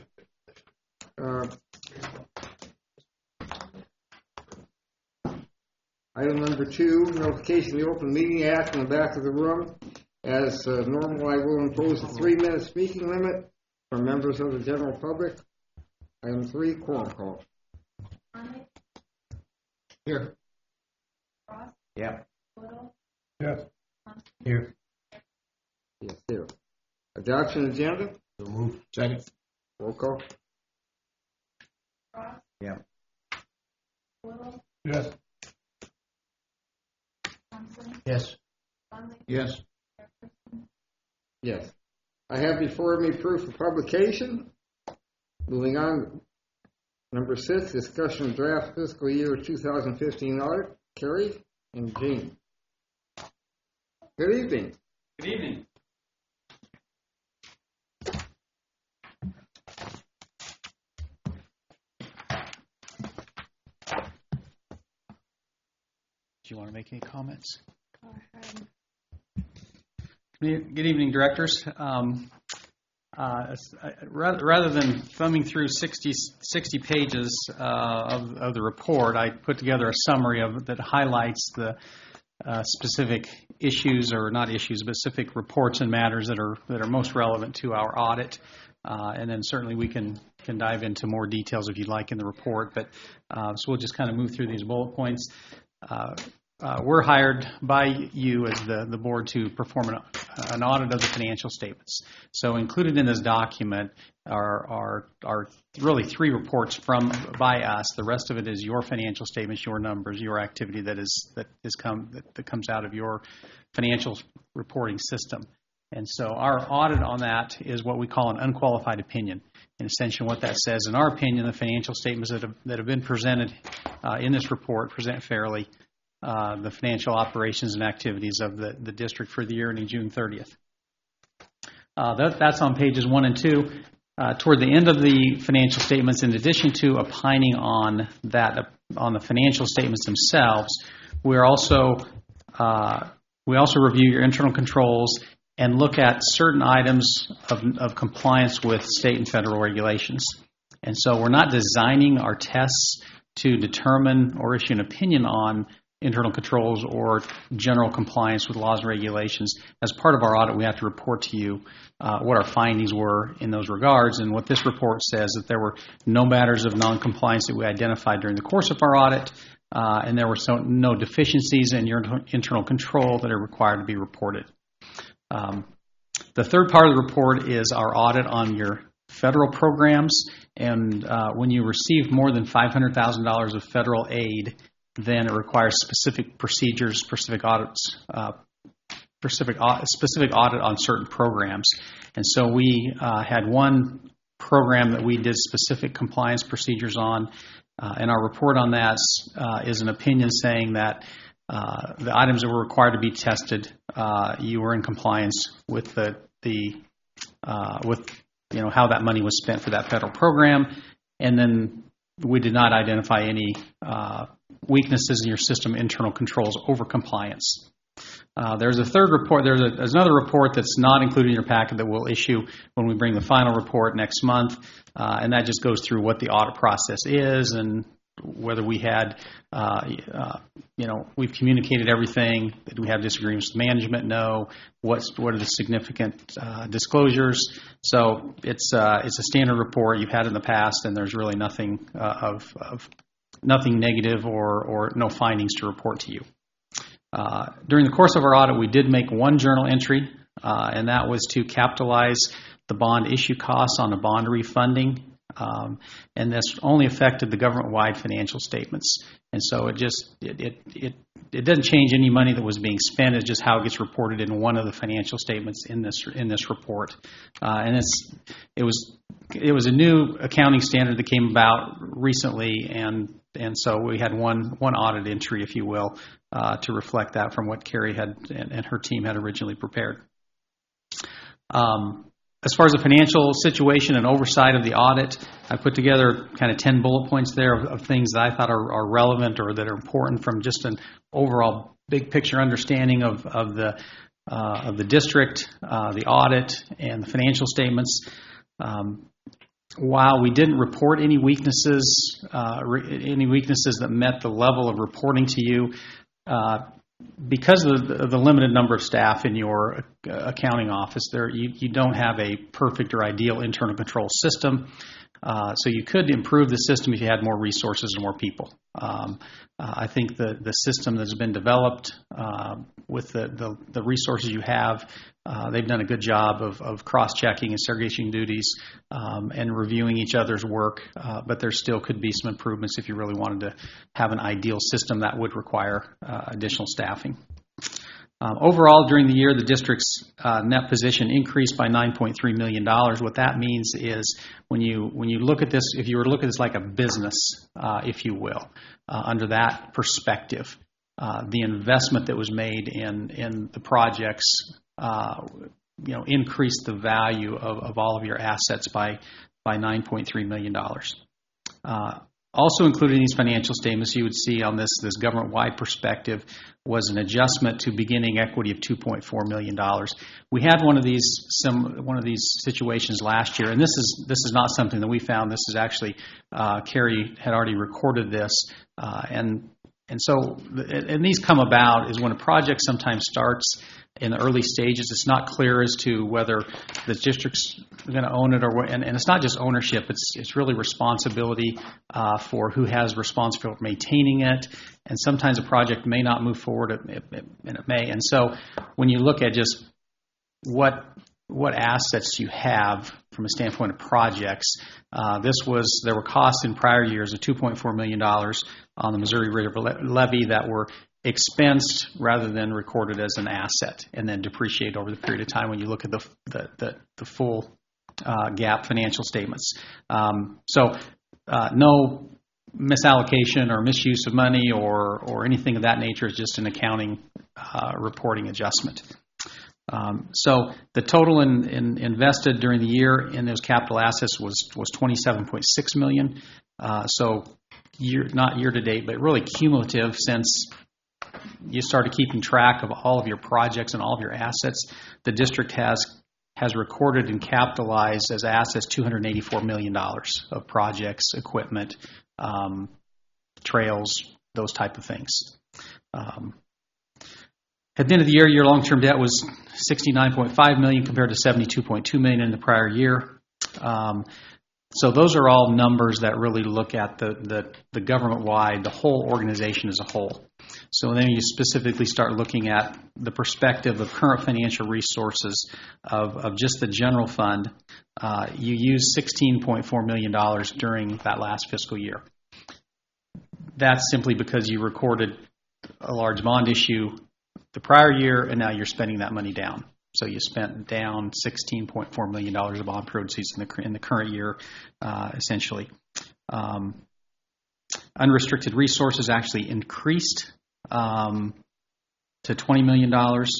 item number 2, notification of the Open Meeting Act in the back of the room. As normal, I will impose a 3-minute speaking limit for members of the general public. Item 3, quorum call. Here. Yeah. Yes. Here. Yes, here. Adoption agenda. So move. Second. Roll call. Yeah. Yes. Yes. Yes. Yes. I have before me proof of publication. Moving on. Number 6, discussion of draft fiscal year 2015 audit. Kerry and Jean. Good evening. Good evening. Do you want to make any comments? Go ahead. Good evening, directors. Rather than thumbing through 60 pages of the report, I put together a summary that highlights the specific issues, or not issues, specific reports and matters that are most relevant to our audit. And then certainly we can dive into more details if you'd like in the report. But so we'll just kind of move through these bullet points. We're hired by you as the board to perform an audit of the financial statements. So included in this document are really 3 reports by us. The rest of it is your financial statements, your numbers, your activity that comes out of your financial reporting system. And so our audit on that is what we call an unqualified opinion. And essentially what that says, in our opinion, the financial statements that have been presented in this report present fairly the financial operations and activities of the district for the year ending June 30th. That's on pages 1 and 2. Toward the end of the financial statements, in addition to opining on the financial statements themselves, we also review your internal controls and look at certain items of compliance with state and federal regulations. And so we're not designing our tests to determine or issue an opinion on internal controls or general compliance with laws and regulations. As part of our audit, we have to report to you what our findings were in those regards. And what this report says that there were no matters of noncompliance that we identified during the course of our audit, and there were no deficiencies in your internal control that are required to be reported. The third part of the report is our audit on your federal programs. And when you receive more than $500,000 of federal aid, then it requires specific procedures, specific audit on certain programs. And so we had one program that we did specific compliance procedures on, and our report on that is an opinion saying that the items that were required to be tested, you were in compliance with how that money was spent for that federal program, and then we did not identify any weaknesses in your system internal controls over compliance. There's a third report. There's another report that's not included in your packet that we'll issue when we bring the final report next month, and that just goes through what the audit process is and whether we had, we've communicated everything. Did we have disagreements with management? No. What are the significant disclosures? So it's a standard report you've had in the past, and there's really nothing nothing negative or no findings to report to you. During the course of our audit, we did make one journal entry, and that was to capitalize the bond issue costs on the bond refunding. And this only affected the government-wide financial statements, and so it doesn't change any money that was being spent. It's just how it gets reported in one of the financial statements in this report. And it was a new accounting standard that came about recently, and so we had one audit entry, if you will, to reflect that from what Carrie had and her team had originally prepared. As far as the financial situation and oversight of the audit, I put together kind of 10 bullet points there of things that I thought are relevant or that are important from just an overall big picture understanding of the district, the audit, and the financial statements. While we didn't report any weaknesses that met the level of reporting to you, because of the limited number of staff in your accounting office, you don't have a perfect or ideal internal control system. So you could improve the system if you had more resources and more people. I think the system that's been developed with the resources you have, they've done a good job of cross-checking and segregation duties and reviewing each other's work, but there still could be some improvements if you really wanted to have an ideal system that would require additional staffing. Overall, during the year, the district's net position increased by $9.3 million. What that means is when you look at this, if you were to look at this like a business, if you will, under that perspective, the investment that was made in the projects, increased the value of all of your assets by $9.3 million. Also included in these financial statements, you would see on this government-wide perspective was an adjustment to beginning equity of $2.4 million. We had one of these situations last year, and this is not something that we found. This is actually Carrie had already recorded this, and these come about is when a project sometimes starts in the early stages. It's not clear as to whether the district's going to own it and it's not just ownership. It's really responsibility for who has responsibility for maintaining it. And sometimes a project may not move forward, and it may. And so when you look at just what assets you have from a standpoint of projects, there were costs in prior years of $2.4 million on the Missouri River levy that were expensed rather than recorded as an asset and then depreciated over the period of time when you look at the full GAAP financial statements. No misallocation or misuse of money or anything of that nature. Is just an accounting reporting adjustment. So the total invested during the year in those capital assets was $27.6 million. So not year to date, but really cumulative since you started keeping track of all of your projects and all of your assets. The district has recorded and capitalized as assets $284 million of projects, equipment, trails, those type of things. At the end of the year, your long-term debt was $69.5 million compared to $72.2 million in the prior year. So those are all numbers that really look at the government-wide, the whole organization as a whole. So then you specifically start looking at the perspective of current financial resources of just the general fund. You used $16.4 million during that last fiscal year. That's simply because you recorded a large bond issue the prior year, and now you're spending that money down. So you spent down $16.4 million of bond proceeds in the current year, essentially. Unrestricted resources actually increased to $20 million.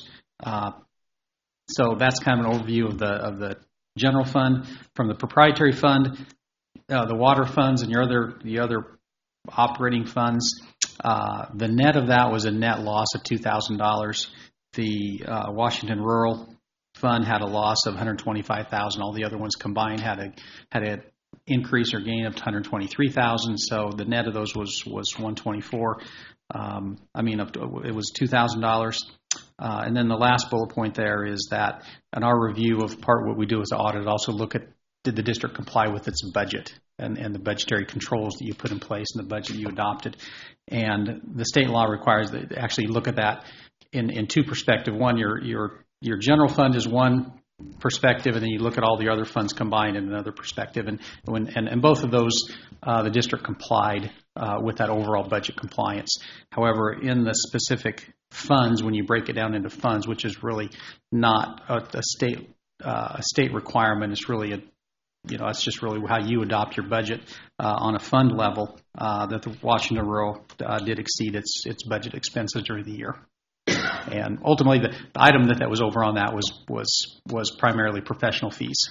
So that's kind of an overview of the general fund. From the proprietary fund, the water funds, and the other operating funds, the net of that was a net loss of $2,000. The Washington Rural Fund had a loss of $125,000. All the other ones combined had an increase or gain of $123,000. So the net of those was $124,000. It was $2,000. And then the last bullet point there is that in our review of what we do as an audit, also look at did the district comply with its budget and the budgetary controls that you put in place and the budget you adopted. And the state law requires that actually look at that in two perspectives. One, your general fund is one perspective, and then you look at all the other funds combined in another perspective. And both of those, the district complied with that overall budget compliance. However, in the specific funds, when you break it down into funds, which is really not a state requirement, it's really it's just really how you adopt your budget on a fund level. That the Washington Rural did exceed its budget expenses during the year. And ultimately, the item that was over on that was primarily professional fees.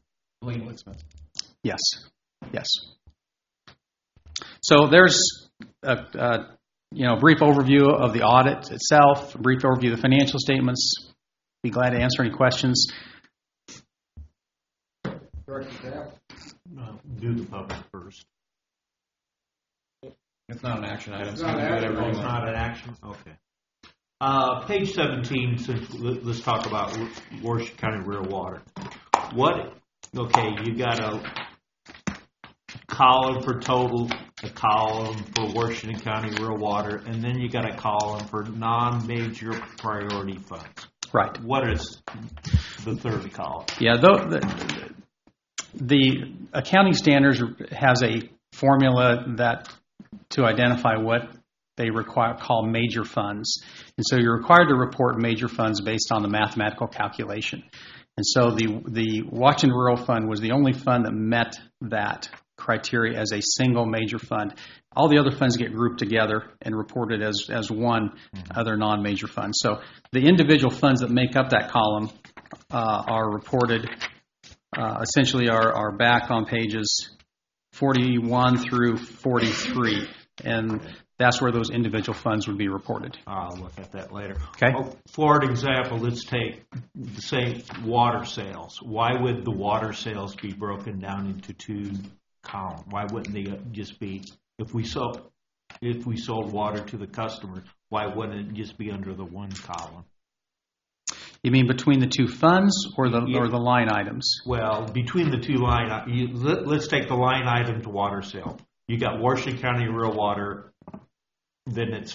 Yes. So there's a brief overview of the audit itself, a brief overview of the financial statements. Be glad to answer any questions. Do the public first. It's not an action item. It's not an action? Okay. Page 17, let's talk about Washington County Real Water. You got a column for total, a column for Washington County Real Water, and then you got a column for non-major priority funds. Right. What is the third column? Yeah, the accounting standards has a formula that to identify what they call major funds. And so you're required to report major funds based on the mathematical calculation. And so the Washington Rural Fund was the only fund that met that criteria as a single major fund. All the other funds get grouped together and reported as one other non-major fund. So the individual funds that make up that column are reported essentially are back on pages 41 through 43, and that's where those individual funds would be reported. I'll look at that later. Okay. For example, let's take, say, water sales. Why would the water sales be broken down into two columns? Why wouldn't they just be, if we sold water to the customer, why wouldn't it just be under the one column? You mean between the two funds or the line items? Well, between the two let's take the line item to water sale. You got Washington County Real Water, then it's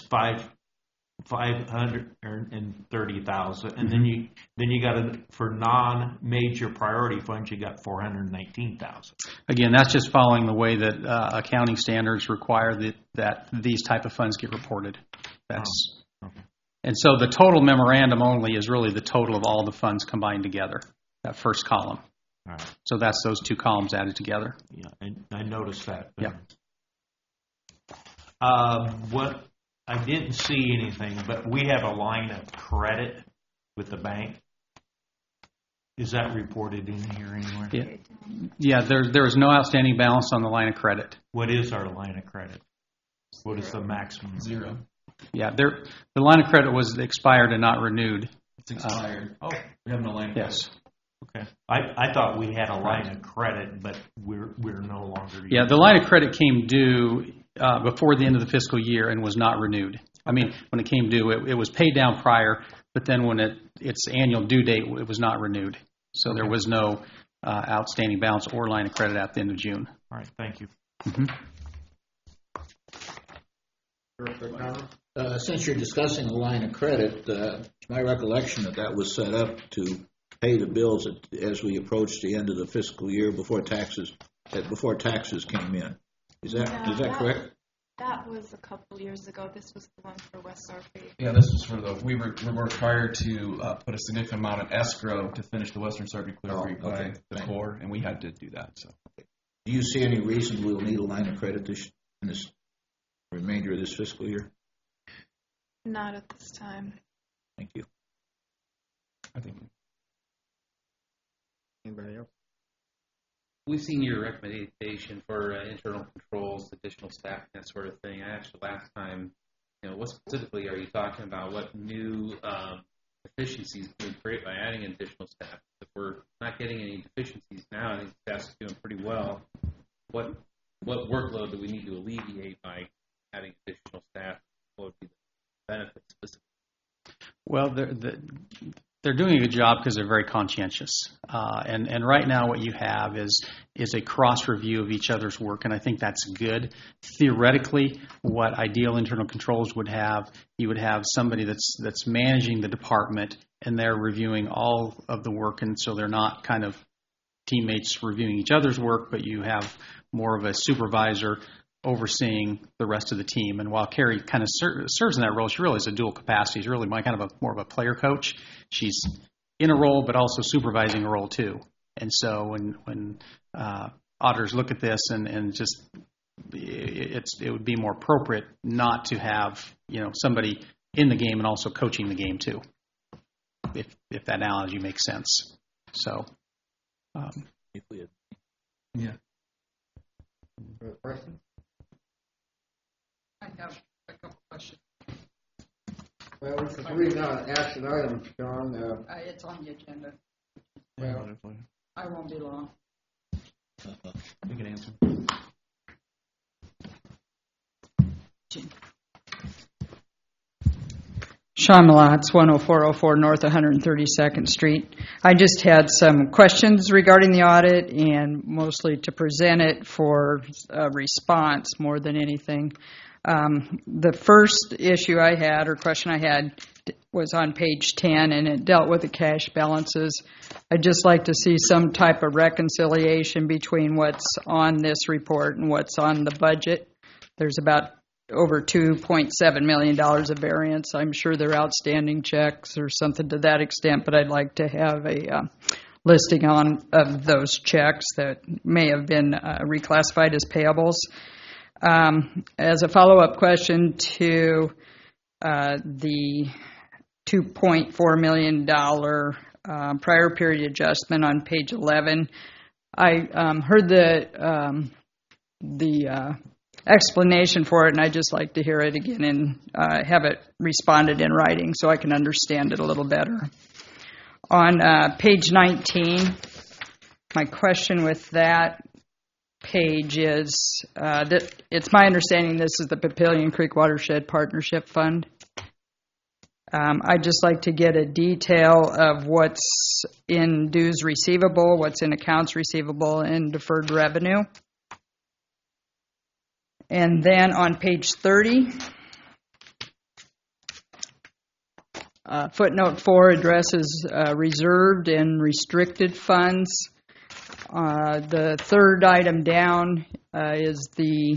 $530,000, and then you got for non-major priority funds you got $419,000. Again, that's just following the way that accounting standards require that these type of funds get reported. That's okay. And so the total memorandum only is really the total of all the funds combined together. That first column. All right. So that's those two columns added together. Yeah, and I noticed that. Yeah. What I didn't see anything, but we have a line of credit with the bank. Is that reported in here anywhere? Yeah. There is no outstanding balance on the line of credit. What is our line of credit? What is the maximum? 0. Yeah, the line of credit was expired and not renewed. It's expired. We have no line of credit. Yes. Okay. I thought we had a line of credit, but we're no longer. Yeah, the line of credit came due before the end of the fiscal year and was not renewed. I mean, when it came due, it was paid down prior, but then when its annual due date, it was not renewed. So there was no outstanding balance or line of credit at the end of June. All right, thank you. Mm-hmm. Since you're discussing a line of credit, it's my recollection that was set up to pay the bills as we approached the end of the fiscal year before taxes came in. Is that correct? That was a couple years ago. This was the one for West Sarpy. Yeah, this was for we were required to put a significant amount of escrow to finish the Western Sarpy Clear Creek by the Corps, and we had to do that. So, do you see any reason we'll need a line of credit in this remainder of this fiscal year? Not at this time. Thank you. I think. Anybody else? We've seen your recommendation for internal controls, additional staff, that sort of thing. I asked you last time, what specifically are you talking about? What new efficiencies can we create by adding additional staff? If we're not getting any deficiencies now, I think staff's doing pretty well. What workload do we need to alleviate by adding additional staff? What would be the benefits specifically? Well, they're doing a good job because they're very conscientious. And right now what you have is a cross review of each other's work, and I think that's good. Theoretically, what ideal internal controls would have, you would have somebody that's managing the department, and they're reviewing all of the work, and so they're not kind of teammates reviewing each other's work, but you have more of a supervisor overseeing the rest of the team. And while Carrie kind of serves in that role, she really has a dual capacity. She's really more of a player coach. She's in a role, but also supervising a role too. And so when auditors look at this and just it would be more appropriate not to have somebody in the game and also coaching the game too, if that analogy makes sense. So, yeah. Question? I have a couple questions. Well, this is reading on an action item, John. It's on the agenda. Well, I won't be long. You can answer. Sean Malotz, 10404 North 132nd Street. I just had some questions regarding the audit and mostly to present it for a response more than anything. The first issue I had, or question I had, was on page 10, and it dealt with the cash balances. I'd just like to see some type of reconciliation between what's on this report and what's on the budget. There's about over $2.7 million of variance. I'm sure they're outstanding checks or something to that extent, but I'd like to have a listing of those checks that may have been reclassified as payables. As a follow-up question to the $2.4 million prior period adjustment on page 11, I heard the explanation for it, and I'd just like to hear it again and have it responded in writing so I can understand it a little better. On page 19, my question with that page is that it's my understanding this is the Papillion Creek Watershed Partnership Fund. I'd just like to get a detail of what's in dues receivable, what's in accounts receivable, and deferred revenue. And then on page 30, footnote 4 addresses reserved and restricted funds. The third item down is the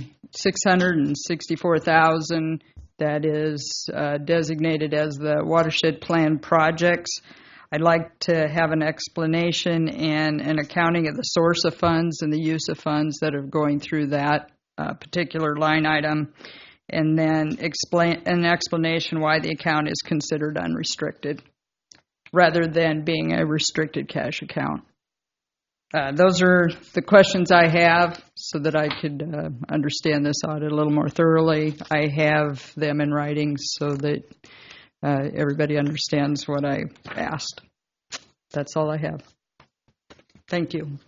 $664,000 that is designated as the watershed plan projects. I'd like to have an explanation and an accounting of the source of funds and the use of funds that are going through that particular line item, and then explain an explanation why the account is considered unrestricted rather than being a restricted cash account. Those are the questions I have so that I could understand this audit a little more thoroughly. I have them in writing so that everybody understands what I asked. That's all I have. Thank you.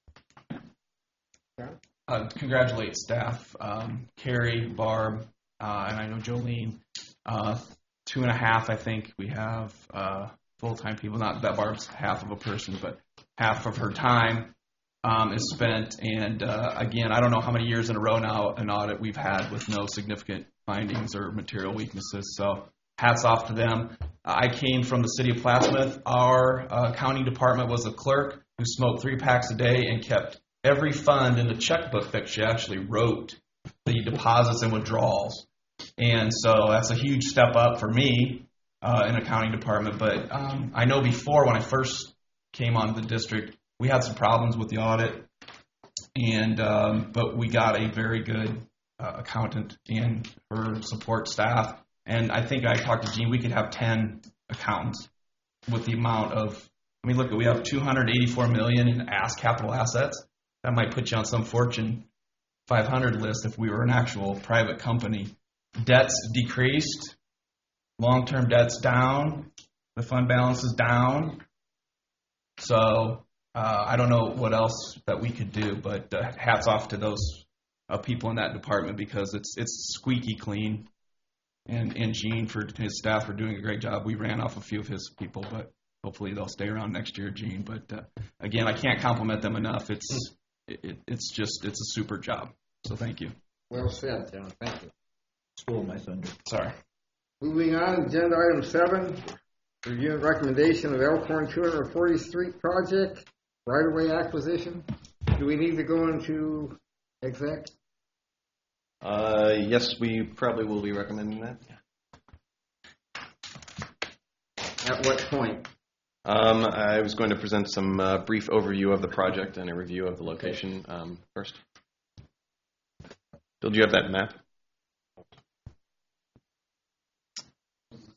Congratulate staff, Carrie, Barb, and I know Jolene. 2.5, I think we have full-time people. Not that Barb's half of a person, but half of her time is spent. And again, I don't know how many years in a row now an audit we've had with no significant findings or material weaknesses. So hats off to them. I came from the city of Plattsmouth. Our accounting department was a clerk who smoked 3 packs a day and kept every fund in the checkbook that she actually wrote the deposits and withdrawals. And so that's a huge step up for me in accounting department. But I know before, when I first came on the district, we had some problems with the audit, and but we got a very good accountant and her support staff. And I think I talked to Gene, we could have 10 accountants with the amount of, I mean, look, we have $284 million in capital assets. That might put you on some Fortune 500 list if we were an actual private company. Debts decreased, long-term debts down, the fund balance is down. So I don't know what else that we could do, but hats off to those people in that department because it's squeaky clean. And Gene, for his staff, are doing a great job. We ran off a few of his people, but hopefully they'll stay around next year, Gene. But again, I can't compliment them enough. It's a super job. So thank you. Well said, John. Thank you. Stole my thunder. Sorry. Moving on, agenda item 7, review and recommendation of Elkhorn 240th Street project, right-of-way acquisition. Do we need to go into exec? Yes, we probably will be recommending that. At what point? I was going to present some brief overview of the project and a review of the location first. Bill, do you have that map?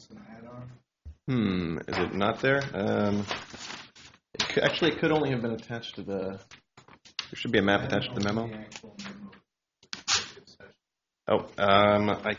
Is it not there? Actually, it could only have been attached to the. There should be a map attached to the memo. Oh, I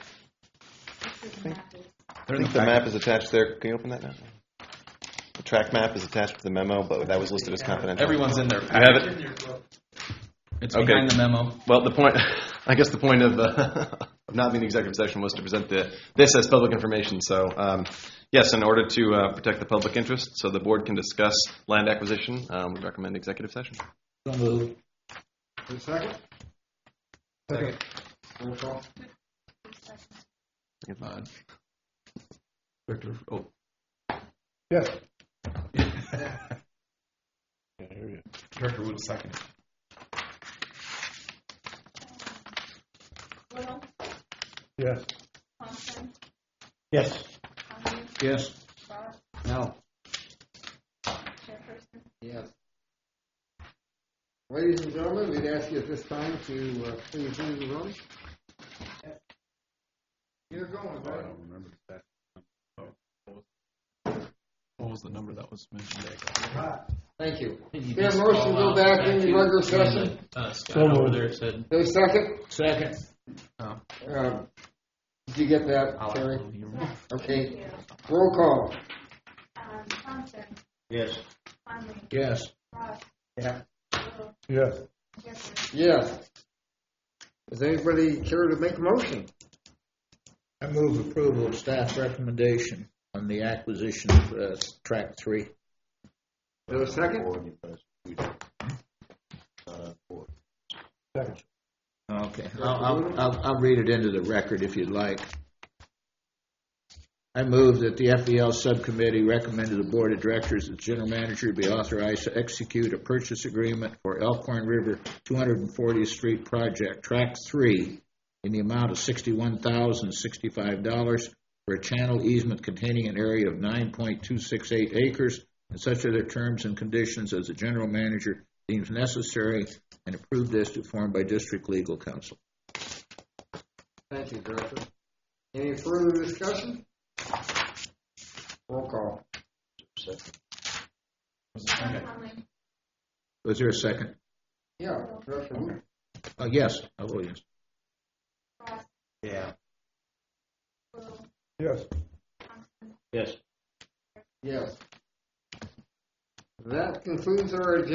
think the map is attached there. Can you open that now? The track map is attached to the memo, but that was listed as confidential. Everyone's in there. You have it? It's behind the memo. Well, the point, I guess the point of not being in executive session was to present this as public information. So, yes, in order to protect the public interest, so the board can discuss land acquisition, we recommend executive session. So moved. A second? Second. Roll call. Director, Yes. Director Wood, second. Yes. Yes. Yes. No. Yes. Ladies and gentlemen, we'd ask you at this time to please leave the room. You're going, right? I don't remember that. What was the number that was mentioned? Thank you. Is there a motion to go back into regular session? Scott over there said. There's a second? Second. Did you get that, Terry? Okay. Roll call. Thompson. Yes. Conley. Yes. Ross. Yeah. Yes. Yes. Does anybody care to make a motion? I move approval of staff recommendation on the acquisition of track 3. Is there a second? Second. Okay, I'll read it into the record if you'd like. I move that the FEL subcommittee recommend to the board of directors that the general manager be authorized to execute a purchase agreement for Elkhorn River 240th Street project, track 3, in the amount of $61,065 for a channel easement containing an area of 9.268 acres, and such other terms and conditions as the general manager deems necessary, and approve this to form by district legal counsel. Thank you, Director. Any further discussion? Roll call. Was there a second? Yeah, Director Wood. Yes, I will, yes. Yeah. Yes. Yes. Yes. That concludes our agenda.